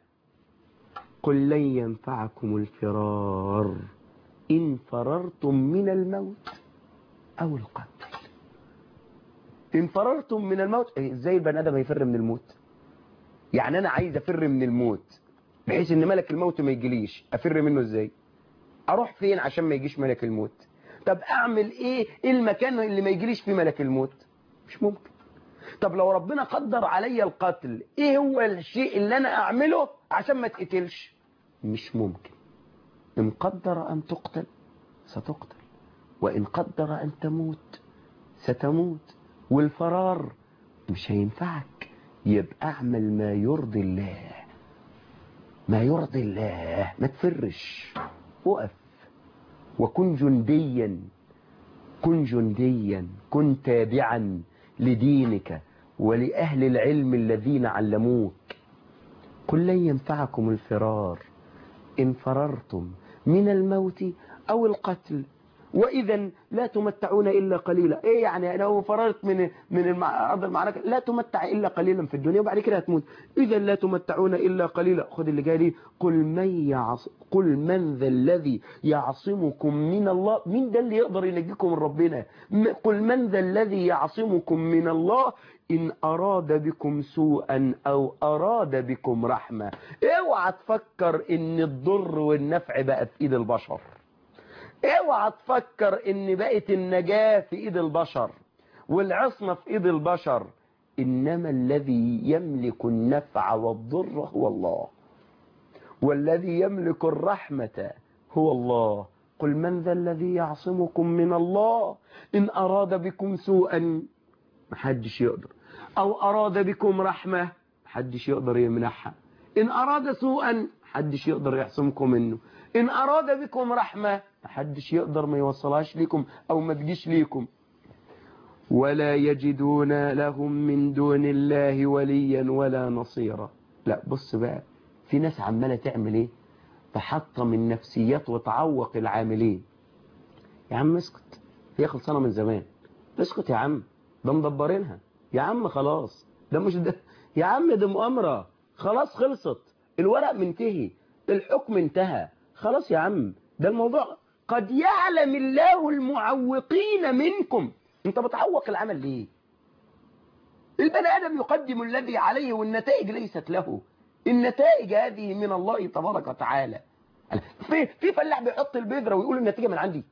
Speaker 2: قل لن ينفعكم الفرار إن فررتم من الموت أو القتل. إن فررتم من الموت، إزاي البني آدم هيفر من الموت؟ يعني أنا عايز أفر من الموت بحيث إن ملك الموت ما يجيليش، أفر منه إزاي؟ أروح فين عشان ما يجيش ملك الموت؟ طب أعمل إيه؟ إيه المكان اللي ما يجيليش فيه ملك الموت؟ مش ممكن. طب لو ربنا قدر علي القتل، إيه هو الشيء اللي أنا أعمله عشان ما تقتلش؟ مش ممكن. إن قدر أن تقتل ستقتل، وإن قدر أن تموت ستموت. والفرار مش هينفعك، يبقى اعمل ما يرضي الله، ما يرضي الله، ما تفرش، وقف وكن جنديا، كن جنديا، كن تابعا لدينك ولأهل العلم الذين علموك. قل لن ينفعكم الفرار إن فررتم من الموت أو القتل وإذا لا تمتعون إلا قليلا. إيه يعني لو فررت من من أرض المعركة لا تمتع إلا قليلا في الدنيا وبعد كده هتموت. إذا لا تمتعون إلا قليلا. خد اللي جاي لي. قل من يعص قل من ذا الذي يعصمكم من الله. مين ده اللي يقدر ينجيكم من ربنا؟ قل من ذا الذي يعصمكم من الله إن أراد بكم سوءا أو أراد بكم رحمة. اوعى تفكر إن الضر والنفع بقى في إيد البشر. اوعى تفكر إن بقت النجاة في إيد البشر والعصمة في إيد البشر. إنما الذي يملك النفع والضر هو الله، والذي يملك الرحمة هو الله. قل من ذا الذي يعصمكم من الله إن أراد بكم سوءا، محدش يقدر، أو أراد بكم رحمة، محدش يقدر يمنحها. إن أراد سوءا محدش يقدر يحسمكم منه. إن أراد بكم رحمة محدش يقدر ما يوصلهاش لكم أو ما تجيش ليكم. ولا يجدون لهم من دون الله وليا ولا نصيرا. لا بص بقى، في ناس عمالة تعمل ايه؟ تحطم النفسيات وتعوق العاملين. يا عم اسكت، هي خلصانة من زمان. اسكت يا عم، ده مدبرينها يا عم، خلاص ده مش ده يا عم، ده مؤامرة، خلاص خلصت، الورق منتهي، الحكم انتهى، خلاص يا عم، ده الموضوع. قد يعلم الله المعوقين منكم. انت بتعوق العمل ليه؟ البني ادم يقدم الذي عليه والنتائج ليست له. النتائج هذه من الله تبارك وتعالى. في في فلاح بيحط البذره ويقول النتيجه من عندي.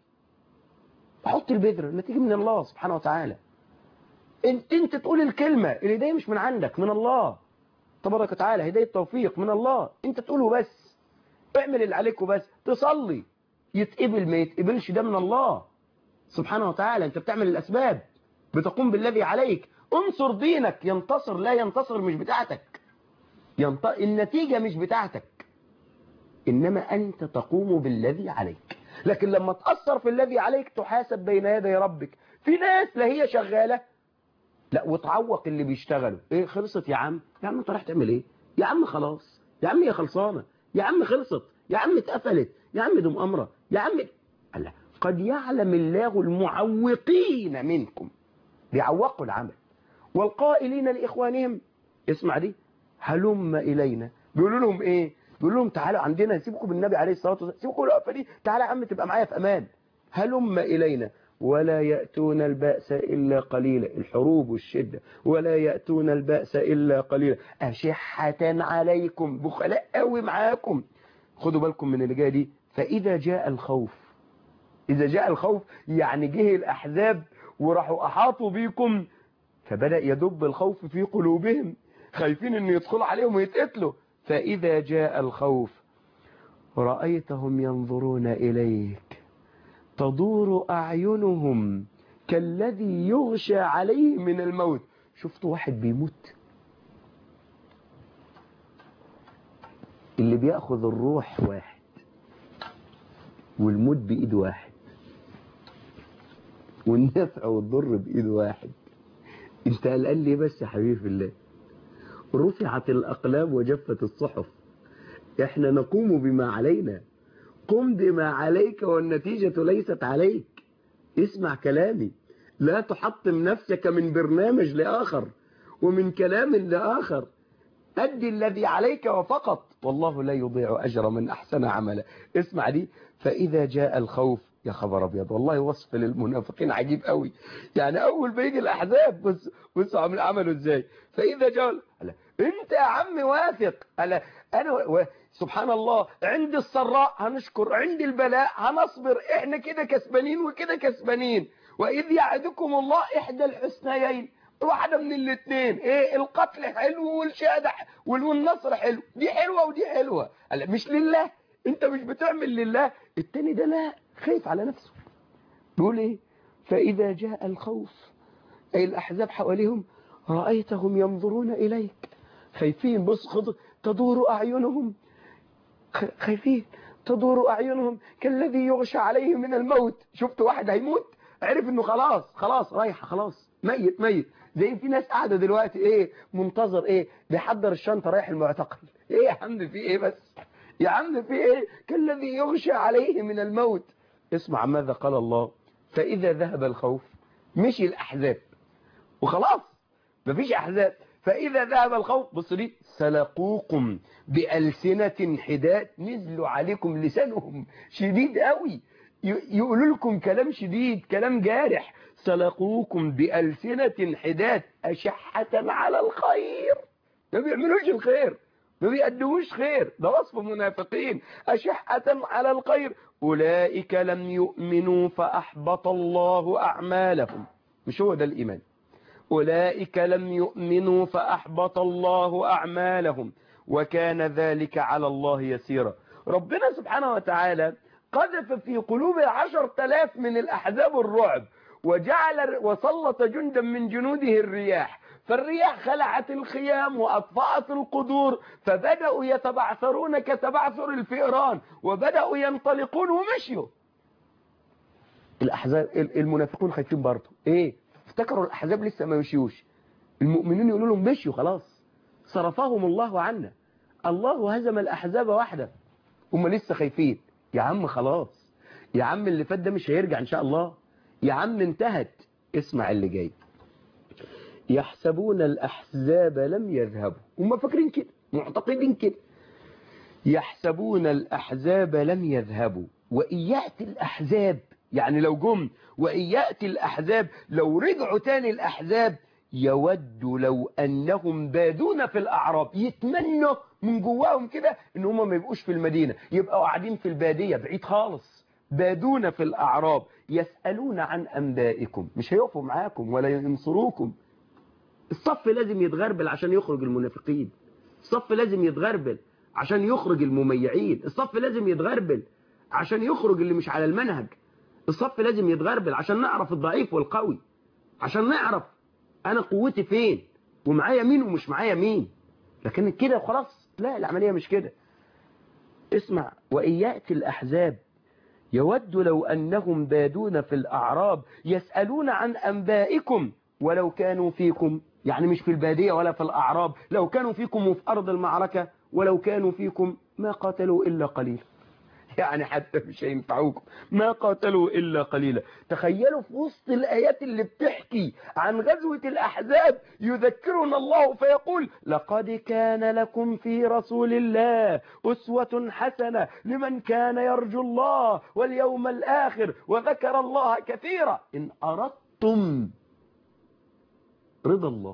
Speaker 2: بحط البذره، النتيجه من الله سبحانه وتعالى. انت انت تقول الكلمه، الهدايه مش من عندك، من الله تبارك وتعالى. هدايه التوفيق من الله، انت تقوله بس، اعمل اللي عليك وبس. تصلي يتقبل ما يتقبلش ده من الله سبحانه وتعالى. انت بتعمل الاسباب، بتقوم بالذي عليك. انصر دينك، ينتصر لا ينتصر مش بتاعتك، ينط... النتيجة مش بتاعتك، إنما أنت تقوم بالذي عليك. لكن لما تأثر في الذي عليك تحاسب بين يدي ربك. في ناس لا هي شغالة لا وتعوق اللي بيشتغلوا. ايه خلصت يا عم؟ يا عم انت رايح تعمل ايه؟ يا عم خلاص، يا عم هي خلصانة، يا عم خلصت، يا عم اتقفلت، يا عم دي مؤامرة، يا عم. الله، قد يعلم الله المعوقين منكم، بيعوقوا العمل، والقائلين لإخوانهم، اسمع دي، هلم إلينا. بيقولوا لهم إيه؟ بيقولوا لهم تعالوا عندنا، سيبكم بالنبي عليه الصلاة والسلام، سيبكم الوقفة دي، تعالى يا عم تبقى معايا في أمان. هلم إلينا ولا يأتون البأس إلا قليلا، الحروب والشدة، ولا يأتون البأس إلا قليلا، أشحة عليكم، بخلاء قوي معاكم. خدوا بالكم من اللي جايه دي. فإذا جاء الخوف، إذا جاء الخوف يعني جه الأحزاب وراحوا أحاطوا بيكم، فبدأ يدب الخوف في قلوبهم، خايفين أن يدخل عليهم ويتقتلوا. فإذا جاء الخوف رأيتهم ينظرون إليك تدور أعينهم كالذي يغشى عليه من الموت. شفتوا واحد بيموت، اللي بيأخذ الروح واحد والموت بإيد واحد والنفع والضر بإيد واحد. انت قلقان ليه بس يا حبيبي الله؟ رفعت الأقلام وجفت الصحف، احنا نقوم بما علينا، قم بما عليك والنتيجة ليست عليك. اسمع كلامي، لا تحطم نفسك من برنامج لآخر ومن كلام لآخر. أدي الذي عليك وفقط، والله لا يضيع أجر من أحسن عملا. اسمع دي، فإذا جاء الخوف، يا خبر أبيض، والله وصف للمنافقين عجيب قوي. يعني أول ما يجي الأحزاب، بص بص عملوا إزاي. فإذا جاء، أنت يا عم واثق، ألا أنا و... سبحان الله، عند السراء هنشكر، عند البلاء هنصبر، إحنا كده كسبانين وكده كسبانين. وإذ يعدكم الله إحدى الحسنيين، واحدة من الاثنين، ايه، القتل حلو والشهادة والنصر حلو، دي حلوة ودي حلوة. مش لله، انت مش بتعمل لله. التاني ده لا، خايف على نفسه. بيقول ايه؟ فإذا جاء الخوف، اي الأحزاب حواليهم، رأيتهم ينظرون إليك، خايفين. بص خض... تدور أعينهم، خايفين، تدور أعينهم كالذي يغشى عليه من الموت. شفت واحد هيموت، عرف انه خلاص خلاص رايح، خلاص ميت ميت. زي في ناس قاعده دلوقتي ايه، منتظر ايه، بيحضر الشنطه رايح المعتقل. ايه يا عم في ايه بس، يا عم في ايه، كالذي يغشى عليه من الموت. اسمع ماذا قال الله. فاذا ذهب الخوف، مشي الاحزاب وخلاص مفيش احزاب. فاذا ذهب الخوف، بص دي، سلقوكم بألسنة حداد، نزلوا عليكم لسانهم شديد قوي، يقولوا لكم كلام شديد، كلام جارح. سلقوكم بألسنة حداد أشحة على الخير، ما بيعملوش الخير، ما بيقدموش خير، ده وصف منافقين. أشحة على الخير، أولئك لم يؤمنوا فأحبط الله أعمالهم. مش هو ده الإيمان. أولئك لم يؤمنوا فأحبط الله أعمالهم وكان ذلك على الله يسيرا. ربنا سبحانه وتعالى قذف في قلوب عشر تلاف من الأحزاب الرعب، وجعل وسلط جندا من جنوده الرياح، فالرياح خلعت الخيام وأطفأت القدور، فبدأوا يتبعثرون كتبعثر الفئران، وبدأوا ينطلقون ومشيوا. الأحزاب المنافقون خايفين برضه، إيه؟ افتكروا الأحزاب لسه ما مشيوش، المؤمنين يقولوا لهم مشيوا خلاص، صرفهم الله عنا، الله هزم الأحزاب وحده. هم لسه خايفين. يا عم خلاص، يا عم اللي فات ده مش هيرجع إن شاء الله، يا عم انتهت. اسمع اللي جاي. يحسبون الأحزاب لم يذهبوا، هم فاكرين كده، معتقدين كده. يحسبون الأحزاب لم يذهبوا وإن يأتي الأحزاب، يعني لو جم وإن يأتي الأحزاب، لو رجعوا تاني الأحزاب، يود لو أنهم بادون في الأعراب، يتمنوا من جواهم كده إن هم ما يبقوش في المدينة، يبقوا قاعدين في البادية بعيد خالص. بادون في الأعراب يسألون عن أنبائكم، مش هيقفوا معاكم ولا ينصروكم. الصف لازم يتغربل عشان يخرج المنافقين، الصف لازم يتغربل عشان يخرج المميعين، الصف لازم يتغربل عشان يخرج اللي مش على المنهج، الصف لازم يتغربل عشان نعرف الضعيف والقوي، عشان نعرف انا قوتي فين ومعايا مين ومش معايا مين. لكن كده وخلاص، لا، العملية مش كده. اسمع. وإن يأتي الأحزاب يود لو أنهم بادون في الأعراب يسألون عن أنبائكم ولو كانوا فيكم، يعني مش في البادية ولا في الأعراب، لو كانوا فيكم وفي أرض المعركة، ولو كانوا فيكم ما قاتلوا إلا قليلا، يعني حتى مش هينفعوكم، ما قاتلوا إلا قليلا. تخيلوا في وسط الآيات اللي بتحكي عن غزوة الأحزاب يذكرنا الله فيقول: لقد كان لكم في رسول الله أسوة حسنة لمن كان يرجو الله واليوم الآخر وذكر الله كثيرا إن أردتم رضا الله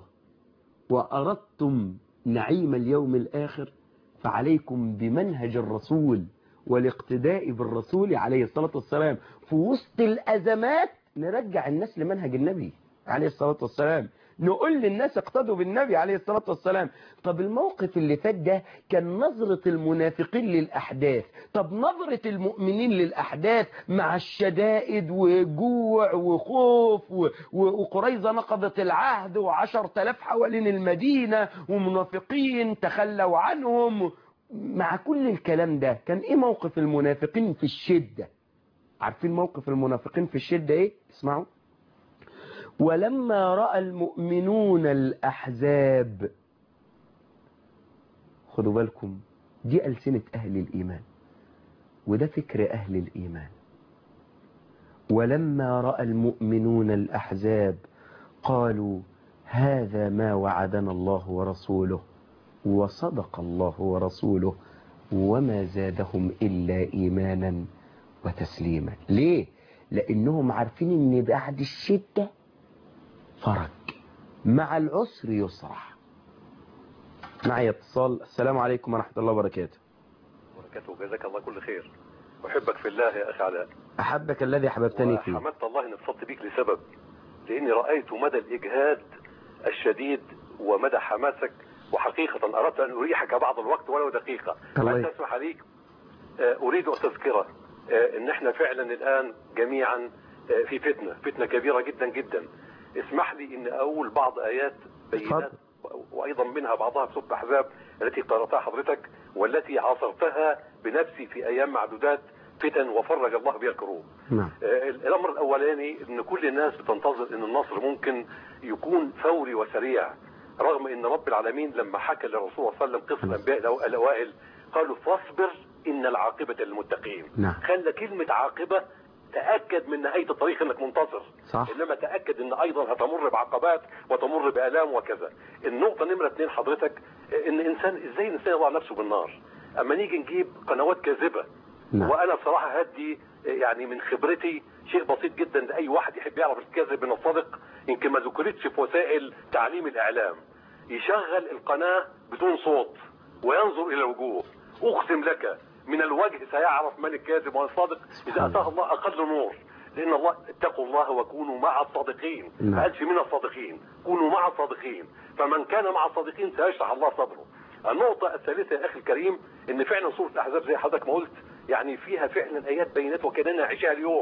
Speaker 2: وأردتم نعيم اليوم الآخر فعليكم بمنهج الرسول والاقتداء بالرسول عليه الصلاة والسلام. في وسط الأزمات نرجع الناس لمنهج النبي عليه الصلاة والسلام، نقول للناس اقتدوا بالنبي عليه الصلاة والسلام. طب الموقف اللي فات ده كان نظرة المنافقين للأحداث، طب نظرة المؤمنين للأحداث مع الشدائد وجوع وخوف وقريظة نقضت العهد وعشر تلاف حوالين المدينة ومنافقين تخلوا عنهم، مع كل الكلام ده كان ايه موقف المنافقين في الشدة؟ عارفين موقف المنافقين في الشدة ايه؟ اسمعوا. ولما رأى المؤمنون الأحزاب، خدوا بالكم دي ألسنة أهل الإيمان وده فكر أهل الإيمان. ولما رأى المؤمنون الأحزاب قالوا هذا ما وعدنا الله ورسوله وصدق الله ورسوله وما زادهم إلا إيمانا وتسليما. ليه؟ لأنهم عارفين إن بعد الشدة فرج، مع العسر يسرع. معي اتصال. السلام عليكم ورحمة الله وبركاته.
Speaker 1: وبركاته. جزاك الله كل خير. أحبك في الله يا أخي علاء.
Speaker 2: أحبك الذي حببتني فيه.
Speaker 1: وحمدت الله إن اتصلت بيك لسبب، لأني رأيت مدى الإجهاد الشديد ومدى حماسك، وحقيقة أردت أن أريحك بعض الوقت ولو دقيقة. هل تسمح لي؟ أريد أن تذكره إن إحنا فعلا الآن جميعا في فتنة فتنة كبيرة جدا جدا. اسمح لي إن أقول بعض آيات بينات وأيضا منها بعضها في سورة الأحزاب التي قرأتها حضرتك والتي عاصرتها بنفسي في أيام معدودات فتن وفرج الله بها الكروب.
Speaker 2: نعم.
Speaker 1: الأمر الأولاني إن كل الناس بتنتظر إن النصر ممكن يكون فوري وسريع، رغم إن رب العالمين لما حكى للرسول صلى الله عليه وسلم قصة الأنبياء الأوائل قالوا فاصبر إن العاقبة للمتقين.
Speaker 2: نعم.
Speaker 1: خلى كلمة عاقبة تأكد من نهاية الطريق انك منتصر،
Speaker 2: صح.
Speaker 1: انما تأكد ان ايضا هتمر بعقبات وتمر بآلام وكذا. النقطة نمرة اتنين حضرتك، ان انسان ازاي الانسان يضع نفسه بالنار؟ اما نيجي نجيب قنوات كاذبة.
Speaker 2: نعم.
Speaker 1: وانا صراحة هدي يعني من خبرتي شيء بسيط جدا لاي واحد يحب يعرف الكاذب من الصادق، يمكن ما ذكرتش في وسائل تعليم الاعلام. يشغل القناة بدون صوت وينظر الى الوجوه، اقسم لك من الوجه سيعرف من الكاذب ومن الصادق إذا أتاه الله أقل نور. لأن الله اتقوا الله وكونوا مع الصادقين، ما قالش من الصادقين، كونوا مع الصادقين، فمن كان مع الصادقين سيشرح الله صدره. النقطة الثالثة يا أخي الكريم إن فعلا سورة الأحزاب زي حضرتك ما قلت يعني فيها فعلا آيات بينات وكأننا عشاء اليوم.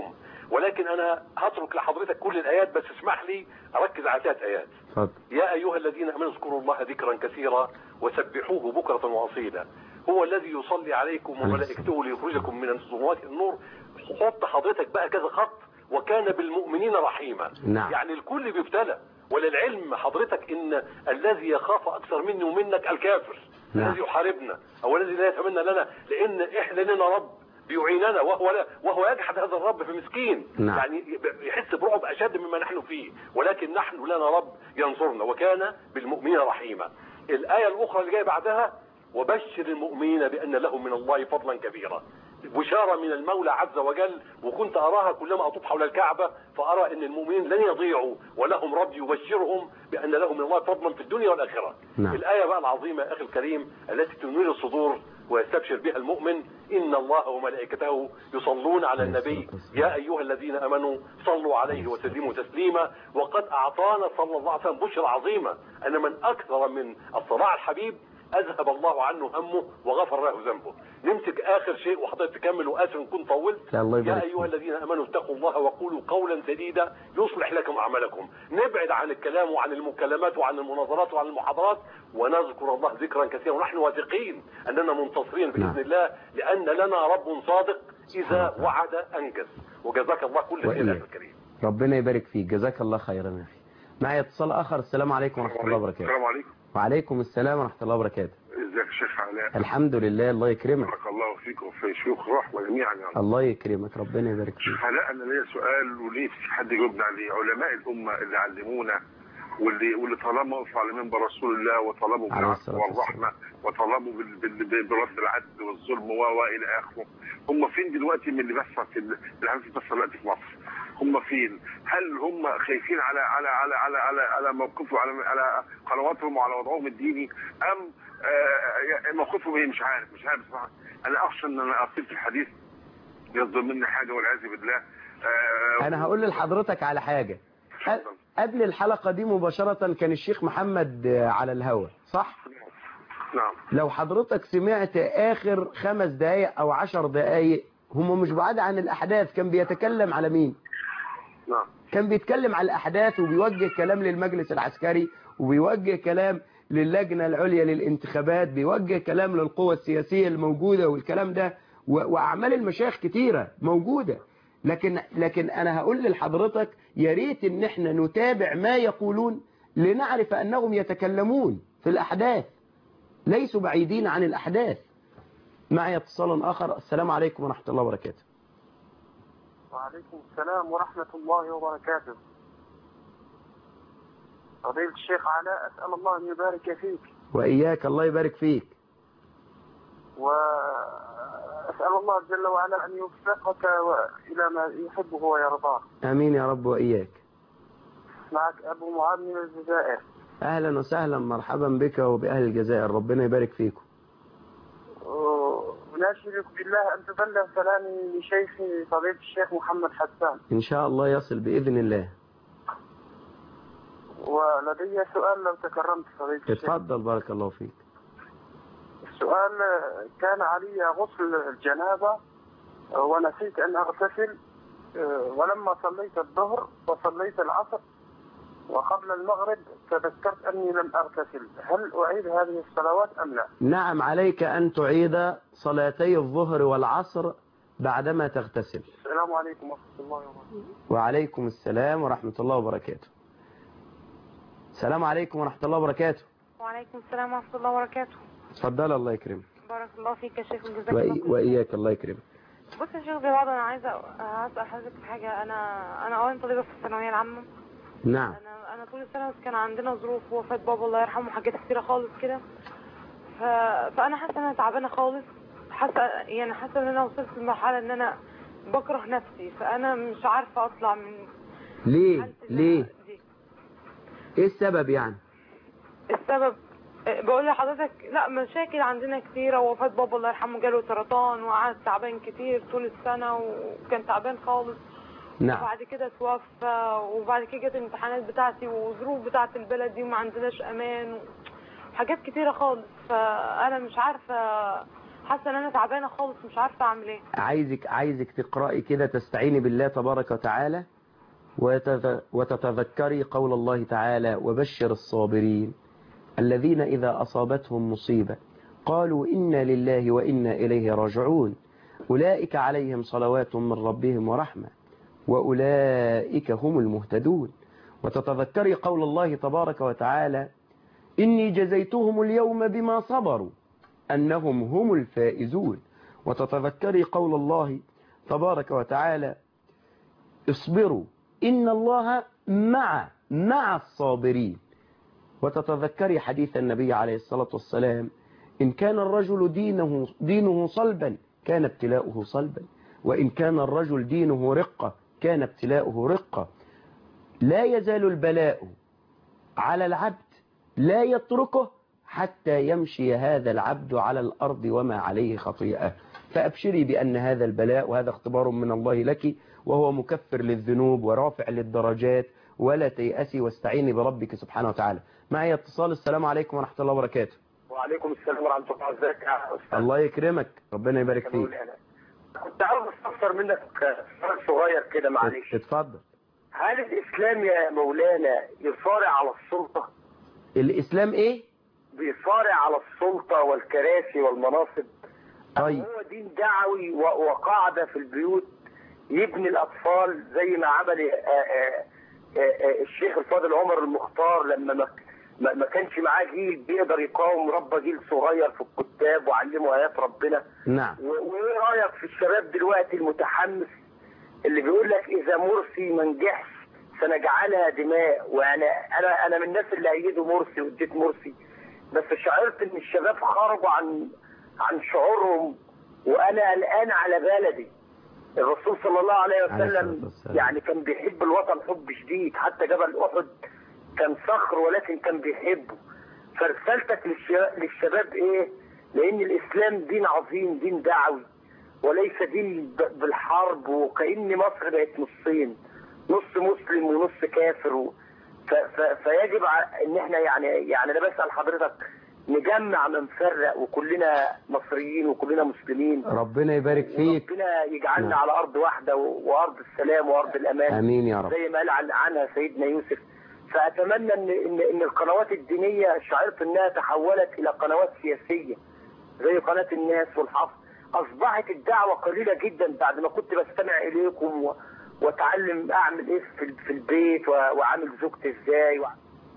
Speaker 1: ولكن انا هترك لحضرتك كل الايات، بس اسمح لي اركز على ثلاث ايات. اتفضل. يا ايها الذين امنوا اذكروا الله ذكرا كثيرا وسبحوه بكرة واصيلا، هو الذي يصلي عليكم وملائكته ليخرجكم من الظلمات الى النور. حط حضرتك بقى كذا خط، وكان بالمؤمنين رحيما. نعم. يعني الكل بيبتلى، وللعلم حضرتك ان الذي يخاف اكثر مني ومنك الكافر. نعم. الذي يحاربنا او الذي لا يتمنى لنا، لان احنا لنا رب بيعيننا، وهو لا وهو يجحد هذا الرب في مسكين. نعم. يعني يحس برعب اشد مما نحن فيه، ولكن نحن لنا رب ينصرنا وكان بالمؤمنين رحيما. الايه الاخرى اللي جايه بعدها وبشر المؤمنين بان لهم من الله فضلا كبيرا، بشارة من المولى عز وجل. وكنت أراها كلما أطوف حول الكعبة فأرى أن المؤمنين لن يضيعوا ولهم رب يبشرهم بأن لهم من الله فضلا في الدنيا والآخرة. نعم. الآية بقى العظيمة أخي الكريم التي تنير الصدور ويستبشر بها المؤمن: إن الله وملائكته يصلون على النبي يا أيها الذين آمنوا صلوا عليه وسلموا تسليما. وقد أعطانا صلى الله عليه وسلم بشرى عظيمة أن من أكثر من الصلاة على الحبيب أذهب الله عنه همه وغفر له ذنبه. نمسك آخر شيء وحضرتك تكمل، وآسف إن كنت طولت. يا أيها الذين آمنوا اتقوا الله وقولوا قولا سديدا يصلح لكم أعمالكم. نبعد عن الكلام وعن المكالمات وعن المناظرات وعن المحاضرات، ونذكر الله ذكرا كثيرا، ونحن واثقين أننا منتصرين بإذن نعم. الله، لأن لنا رب صادق إذا وعد أنجز. وجزاك الله كل خير يا الكريم.
Speaker 2: ربنا يبارك فيك، جزاك الله خيرا يا أخي. معي اتصال آخر. السلام عليكم ورحمة الله وبركاته.
Speaker 3: السلام عليكم.
Speaker 2: وعليكم السلام ورحمة الله وبركاته.
Speaker 3: ازيك يا شيخ علاء؟
Speaker 2: الحمد لله، الله يكرمك.
Speaker 3: بارك الله فيك وفي شيوخ رحمة جميعا يا رب.
Speaker 2: الله يكرمك، ربنا يبارك فيك.
Speaker 3: شيخ علاء انا ليا سؤال ونفسي حد يجاوبنا عليه. علماء الامة اللي علمونا واللي واللي طالما وقفوا على منبر رسول الله وطلبوا بالعدل والرحمة وطلبوا برد العدل والظلم والى اخره، هم فين دلوقتي من اللي بيحصل في الحدث اللي بيحصل دلوقتي في مصر؟ هم فين؟ هل هم خايفين على على على على على, على موقفهم على على قنواتهم وعلى وضعهم الديني، ام آه موقفهم ايه؟ مش عارف مش عارف بصراحه. انا اخشى ان انا اصيب في الحديث يصدر مني حاجه والعياذ بالله.
Speaker 2: آه انا هقول لحضرتك على حاجه. قبل الحلقه دي مباشره كان الشيخ محمد على الهواء، صح؟
Speaker 3: نعم.
Speaker 2: لو حضرتك سمعت اخر خمس دقائق او عشر دقائق، هم مش بعاد عن الاحداث. كان بيتكلم على مين؟
Speaker 3: نعم.
Speaker 2: كان بيتكلم على الاحداث وبيوجه كلام للمجلس العسكري، وبيوجه كلام للجنة العليا للانتخابات، بيوجه كلام للقوى السياسية الموجودة والكلام ده، وأعمال المشايخ كتيرة موجودة. لكن لكن أنا هقول لحضرتك يا ريت إن احنا نتابع ما يقولون لنعرف أنهم يتكلمون في الأحداث، ليسوا بعيدين عن الأحداث. معي اتصال آخر. السلام عليكم ورحمة الله وبركاته.
Speaker 4: وعليكم السلام ورحمة الله وبركاته. فضيلة الشيخ علاء، أسأل الله أن يبارك فيك.
Speaker 2: وإياك، الله يبارك فيك.
Speaker 4: وأسأل الله جل وعلا أن يوفقك إلى ما يحبه ويرضاه.
Speaker 2: آمين يا رب وإياك.
Speaker 4: معك أبو معاذ من الجزائر.
Speaker 2: أهلا وسهلا، مرحبا بك وبأهل الجزائر، ربنا يبارك فيكم.
Speaker 4: وناشدك بالله أن تبلغ سلامي لشيخي فضيلة الشيخ محمد حسان.
Speaker 2: إن شاء الله يصل بإذن الله.
Speaker 4: ولدي سؤال لو تكرمت فضيلة الشيخ.
Speaker 2: اتفضل بارك الله فيك.
Speaker 4: السؤال: كان علي غسل الجنابة ونسيت أن أغتسل، ولما صليت الظهر وصليت العصر وقبل المغرب تذكرت أني لم أغتسل، هل أعيد هذه الصلوات أم لا؟
Speaker 2: نعم، عليك أن تعيد صلاتي الظهر والعصر بعدما تغتسل.
Speaker 4: السلام عليكم ورحمة الله وبركاته.
Speaker 2: وعليكم السلام ورحمة الله وبركاته. السلام عليكم ورحمة الله وبركاته.
Speaker 5: وعليكم السلام ورحمة الله وبركاته.
Speaker 2: اتفضل، الله يكرمك.
Speaker 5: بارك الله فيك يا شيخ، جزاك
Speaker 2: وإي...
Speaker 5: الله خير.
Speaker 2: وإياك، الله يكرمك.
Speaker 5: بص يا شيخ، زي بعض أنا عايزة أسأل حضرتك في حاجة. أنا أنا أولا طالبة في الثانوية العامة.
Speaker 2: نعم.
Speaker 5: أنا أنا طول السنة كان عندنا ظروف، وفاة بابا الله يرحمه، حاجات كتيرة خالص كده. ف... فأنا حاسة إن أنا تعبانة خالص، حاسة يعني حاسة إن أنا وصلت لمرحلة إن أنا بكره نفسي، فأنا مش عارفة أطلع من.
Speaker 2: ليه؟ ليه؟ دي. إيه السبب يعني؟
Speaker 5: السبب بقول لحضرتك لا، مشاكل عندنا كتيرة، وفاة بابا الله يرحمه جاله سرطان وقعد تعبان كتير طول السنة وكان تعبان خالص.
Speaker 2: نعم.
Speaker 5: وبعد كده توفى، وبعد كده جت الامتحانات بتاعتي وظروف بتاعت البلد دي وما عندناش امان وحاجات كتيرة خالص. فانا مش عارفة حاسه ان انا تعبانه خالص مش عارفه اعمل ايه.
Speaker 2: عايزك عايزك تقرأي كده، تستعيني بالله تبارك وتعالى وتتذكري قول الله تعالى: وبشر الصابرين الذين إذا أصابتهم مصيبة قالوا إنا لله وإنا إليه راجعون أولئك عليهم صلوات من ربهم ورحمة وأولئك هم المهتدون. وتتذكري قول الله تبارك وتعالى: إني جزيتهم اليوم بما صبروا أنهم هم الفائزون. وتتذكري قول الله تبارك وتعالى: اصبروا إن الله مع مع الصابرين. وتتذكري حديث النبي عليه الصلاة والسلام: إن كان الرجل دينه, دينه صلبا كان ابتلاؤه صلبا، وإن كان الرجل دينه رقة كان ابتلاؤه رقة. لا يزال البلاء على العبد لا يتركه حتى يمشي هذا العبد على الأرض وما عليه خطيئة. فأبشري بأن هذا البلاء وهذا اختبار من الله لك، وهو مكفر للذنوب ورافع للدرجات، ولا تيأسي واستعيني بربك سبحانه وتعالى. معي اتصال. السلام عليكم ورحمة الله وبركاته.
Speaker 6: وعليكم السلام ورحمة الله. ازيك يا أستاذ؟
Speaker 2: الله يكرمك، ربنا يبارك فيك.
Speaker 6: كنت عاوز استفسر منك سؤال صغير كده معلش.
Speaker 2: اتفضل.
Speaker 6: هل الإسلام يا مولانا يصارع على السلطة؟
Speaker 2: الإسلام إيه؟
Speaker 6: بيصارع على السلطة والكراسي والمناصب.
Speaker 2: طيب.
Speaker 6: هو دين دعوي وقاعدة في البيوت يبني الأطفال زي ما عمل الشيخ الفاضل عمر المختار لما ما ما كانش معاه جيل بيقدر يقاوم، ربى جيل صغير في الكتاب وعلمه آيات ربنا.
Speaker 2: نعم.
Speaker 6: وإيه رأيك في الشباب دلوقتي المتحمس اللي بيقول لك إذا مرسي ما نجحش سنجعلها دماء؟ وأنا أنا أنا من الناس اللي أيدوا مرسي واديت مرسي، بس شعرت إن الشباب خرجوا عن عن شعورهم، وأنا قلقان على بلدي. الرسول صلى الله عليه وسلم يعني كان بيحب الوطن حب شديد، حتى جبل أحد كان صخر ولكن كان بيحبه. فرسالتك للشباب إيه؟ لأن الإسلام دين عظيم، دين دعوي وليس دين بالحرب، وكأن مصر بقت نصين، نص مسلم ونص كافر. و... ف... ف... فيجب ان احنا يعني يعني انا بسأل حضرتك نجمع من فرق، وكلنا مصريين وكلنا مسلمين.
Speaker 2: ربنا يبارك فيك.
Speaker 6: ربنا يجعلنا نعم. على ارض واحده وارض السلام وارض الامان.
Speaker 2: امين يا رب.
Speaker 6: زي ما قال عنها سيدنا يوسف. فاتمنى ان ان, إن القنوات الدينيه شعرت انها تحولت الى قنوات سياسيه زي قناه الناس والحفظ. اصبحت الدعوه قليله جدا بعد ما كنت بستمع اليكم و... واتعلم اعمل ايه في في البيت واعامل زوجتي ازاي و...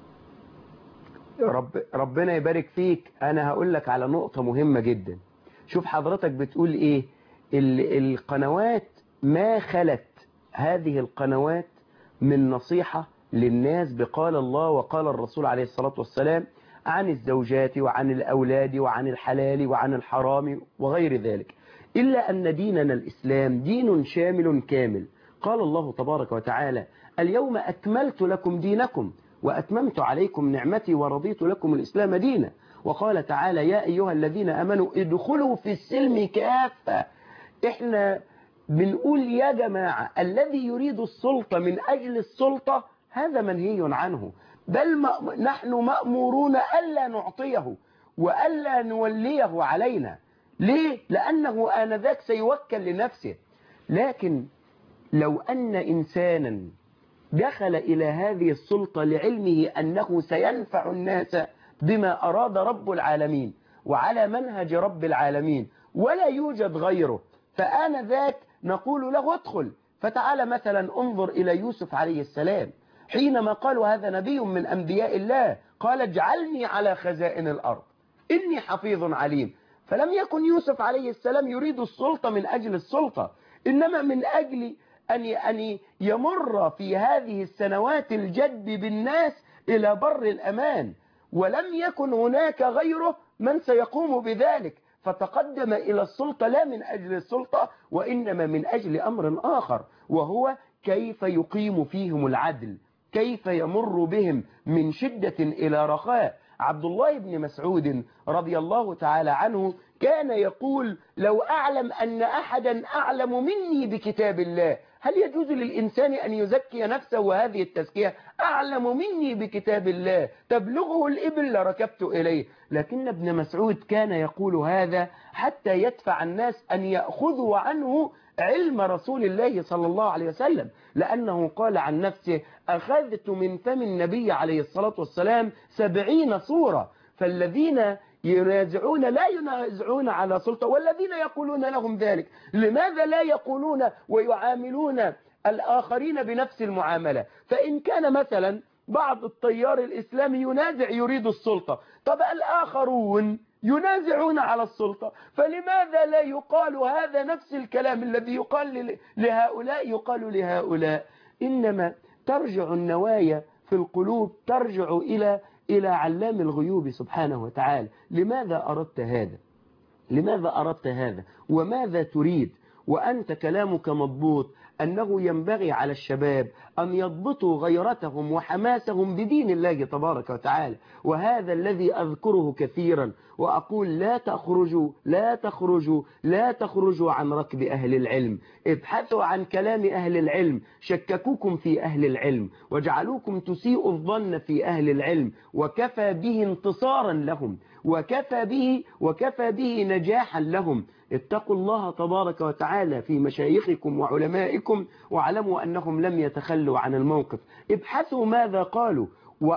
Speaker 2: رب ربنا يبارك فيك. انا هقول لك على نقطة مهمة جدا. شوف حضرتك بتقول ايه؟ ال... القنوات ما خلت هذه القنوات من نصيحة للناس بقال الله وقال الرسول عليه الصلاة والسلام عن الزوجات وعن الأولاد وعن الحلال وعن الحرام وغير ذلك، إلا أن ديننا الإسلام دين شامل كامل. قال الله تبارك وتعالى: اليوم أكملت لكم دينكم وأتممت عليكم نعمتي ورضيت لكم الإسلام دينا. وقال تعالى: يا أيها الذين آمنوا ادخلوا في السلم كافة. إحنا بنقول يا جماعة الذي يريد السلطة من أجل السلطة هذا منهي عنه، بل نحن مأمورون ألا نعطيه وألا نوليه علينا. ليه؟ لأنه آنذاك سيوكل لنفسه. لكن لو أن إنسانا دخل إلى هذه السلطة لعلمه أنه سينفع الناس بما أراد رب العالمين وعلى منهج رب العالمين ولا يوجد غيره، فآنذاك نقول له ادخل. فتعال مثلا انظر إلى يوسف عليه السلام حينما قالوا هذا نبي من أنبياء الله، قال: اجعلني على خزائن الأرض إني حفيظ عليم. فلم يكن يوسف عليه السلام يريد السلطة من أجل السلطة، إنما من أجل أن يمر في هذه السنوات الجد بالناس إلى بر الأمان، ولم يكن هناك غيره من سيقوم بذلك، فتقدم إلى السلطة لا من أجل السلطة وإنما من أجل أمر آخر، وهو كيف يقيم فيهم العدل، كيف يمر بهم من شدة إلى رخاء. عبد الله بن مسعود رضي الله تعالى عنه كان يقول: لو أعلم أن أحدا أعلم مني بكتاب الله هل يجوز للإنسان أن يزكي نفسه؟ وهذه التزكية أعلم مني بكتاب الله تبلغه الإبل لركبت إليه. لكن ابن مسعود كان يقول هذا حتى يدفع الناس أن يأخذوا عنه علم رسول الله صلى الله عليه وسلم، لأنه قال عن نفسه أخذت من فم النبي عليه الصلاة والسلام سبعين صورة. فالذين ينازعون لا ينازعون على سلطة، والذين يقولون لهم ذلك لماذا لا يقولون ويعاملون الآخرين بنفس المعاملة؟ فإن كان مثلا بعض التيار الإسلامي ينازع يريد السلطة، طب الآخرون ينازعون على السلطة، فلماذا لا يقال هذا نفس الكلام الذي يقال لهؤلاء يقال لهؤلاء؟ إنما ترجع النوايا في القلوب، ترجع إلى إلى علام الغيوب سبحانه وتعالى. لماذا أردت هذا؟ لماذا أردت هذا؟ وماذا تريد؟ وأنت كلامك مضبوط أنه ينبغي على الشباب أن يضبطوا غيرتهم وحماسهم بدين الله تبارك وتعالى. وهذا الذي أذكره كثيرا وأقول لا تخرجوا لا تخرجوا لا تخرجوا عن ركب أهل العلم. ابحثوا عن كلام أهل العلم، شككوكم في أهل العلم وجعلوكم تسيئوا الظن في أهل العلم، وكفى به انتصارا لهم، وكفى به وكفى به نجاحا لهم. اتقوا الله تبارك وتعالى في مشايخكم وعلمائكم، واعلموا أنهم لم يتخلوا عن الموقف. ابحثوا ماذا قالوا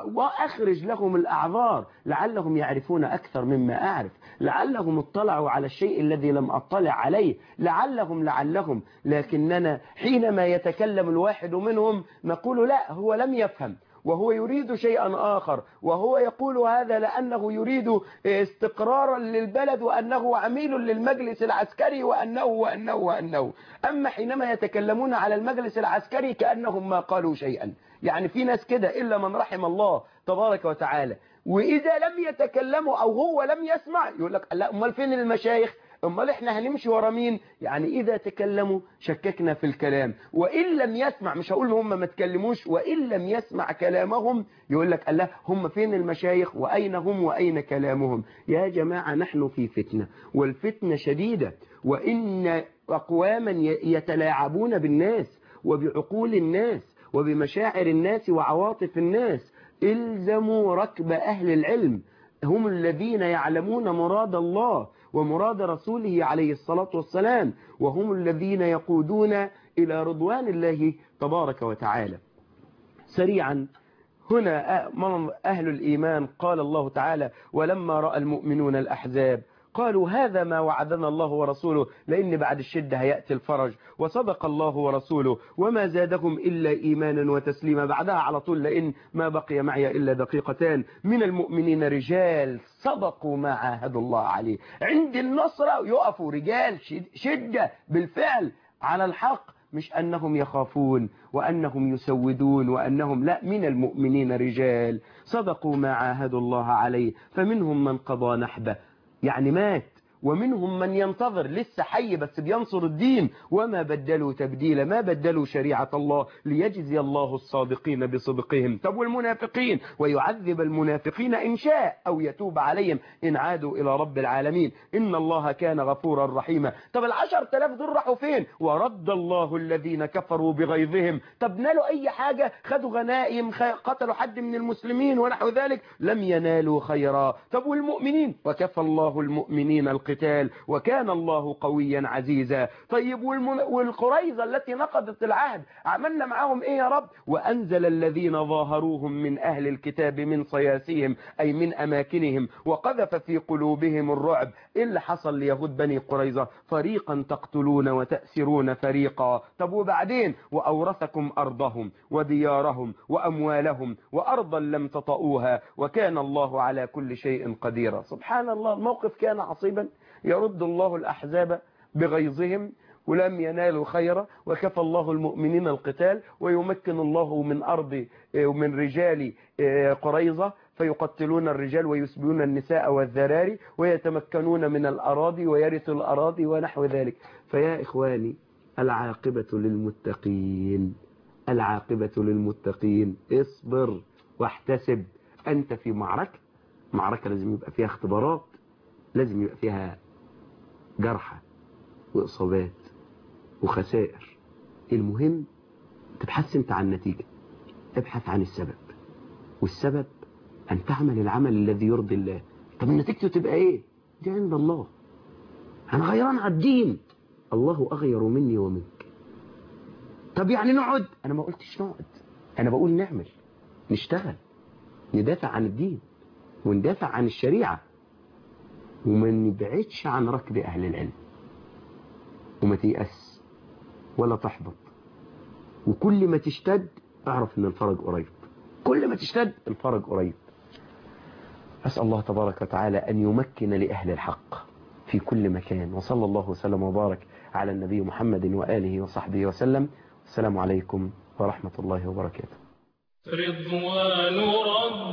Speaker 2: وأخرج لهم الأعذار، لعلهم يعرفون أكثر مما أعرف، لعلهم اطلعوا على الشيء الذي لم أطلع عليه، لعلهم لعلهم لكننا حينما يتكلم الواحد منهم نقول لا، هو لم يفهم وهو يريد شيئا آخر، وهو يقول هذا لأنه يريد استقرارا للبلد، وأنه عميل للمجلس العسكري، وأنه وأنه وأنه. أما حينما يتكلمون على المجلس العسكري كأنهم ما قالوا شيئا. يعني في ناس كده إلا من رحم الله تبارك وتعالى، وإذا لم يتكلموا أو هو لم يسمع يقول لك لا، أمال فين المشايخ؟ أمال إحنا هنمشي ورا مين؟ يعني إذا تكلموا شككنا في الكلام، وإن لم يسمع، مش هقول هم ما تكلموش، وإن لم يسمع كلامهم يقول لك الله، هم فين المشايخ وأين هم وأين كلامهم؟ يا جماعة نحن في فتنة، والفتنة شديدة، وإن أقواما يتلاعبون بالناس وبعقول الناس وبمشاعر الناس وعواطف الناس. الزموا ركب أهل العلم، هم الذين يعلمون مراد الله ومراد رسوله عليه الصلاة والسلام، وهم الذين يقودون إلى رضوان الله تبارك وتعالى. سريعا، هنا أهل الإيمان قال الله تعالى ولما رأى المؤمنون الأحزاب قالوا هذا ما وعدنا الله ورسوله، لأن بعد الشدة هيأتي الفرج، وصدق الله ورسوله وما زادهم إلا إيمانا وتسليما. بعدها على طول لأن ما بقي معي إلا دقيقتان، من المؤمنين رجال صدقوا ما عاهدوا الله عليه. عند النصرة يقفوا رجال شدة بالفعل على الحق، مش أنهم يخافون وأنهم يسودون وأنهم لا، من المؤمنين رجال صدقوا ما عاهدوا الله عليه، فمنهم من قضى نحبه يعني مات، ومنهم من ينتظر لسه حي بس بينصر الدين، وما بدلوا تبديلا، ما بدلوا شريعة الله، ليجزي الله الصادقين بصدقهم. طب والمنافقين؟ ويعذب المنافقين إن شاء أو يتوب عليهم إن عادوا إلى رب العالمين، إن الله كان غفورا رحيما. طب العشر تلاف دول راحوا فين؟ ورد الله الذين كفروا بغيظهم. طب نالوا أي حاجة؟ خدوا غنائم، قتلوا حد من المسلمين ونحو ذلك، لم ينالوا خيرا. طب والمؤمنين؟ وكفى الله المؤمنين القتال وكان الله قويا عزيزا. طيب والقريظة التي نقضت العهد عملنا معهم ايه يا رب؟ وأنزل الذين ظاهروهم من أهل الكتاب من صياسيهم أي من أماكنهم وقذف في قلوبهم الرعب. إيه اللي حصل ليهود بني قريظة؟ فريقا تقتلون وتأسرون فريقا. طب وبعدين؟ وأورثكم أرضهم وديارهم وأموالهم وأرضا لم تطئوها وكان الله على كل شيء قديرا. سبحان الله، الموقف كان عصيبا. يرد الله الأحزاب بغيظهم ولم ينالوا خيرا، وكفى الله المؤمنين القتال، ويمكن الله من أرض ومن رجال قريظة فيقتلون الرجال ويسبون النساء والذراري، ويتمكنون من الأراضي ويرثوا الأراضي ونحو ذلك. فيا إخواني، العاقبة للمتقين، العاقبة للمتقين. اصبر واحتسب. أنت في معركة، معركة لازم يبقى فيها اختبارات، لازم يبقى فيها جرحى وإصابات وخسائر. المهم تبحث انت عن النتيجة، ابحث عن السبب، والسبب أن تعمل العمل الذي يرضي الله. طب نتيجته تبقى إيه؟ دي عند الله. أنا غيران على الدين، الله أغير مني ومنك. طب يعني نقعد؟ أنا ما قلتش نقعد، أنا بقول نعمل، نشتغل، ندافع عن الدين وندافع عن الشريعة، وما نبعدش عن ركب أهل العلم، وما تيأس ولا تحبط. وكل ما تشتد اعرف ان الفرج قريب، كل ما تشتد الفرج قريب. أسأل الله تبارك وتعالى أن يمكن لأهل الحق في كل مكان. وصلى الله وسلم وبارك على النبي محمد وآله وصحبه وسلم. السلام عليكم ورحمة الله وبركاته.
Speaker 7: رضوان رب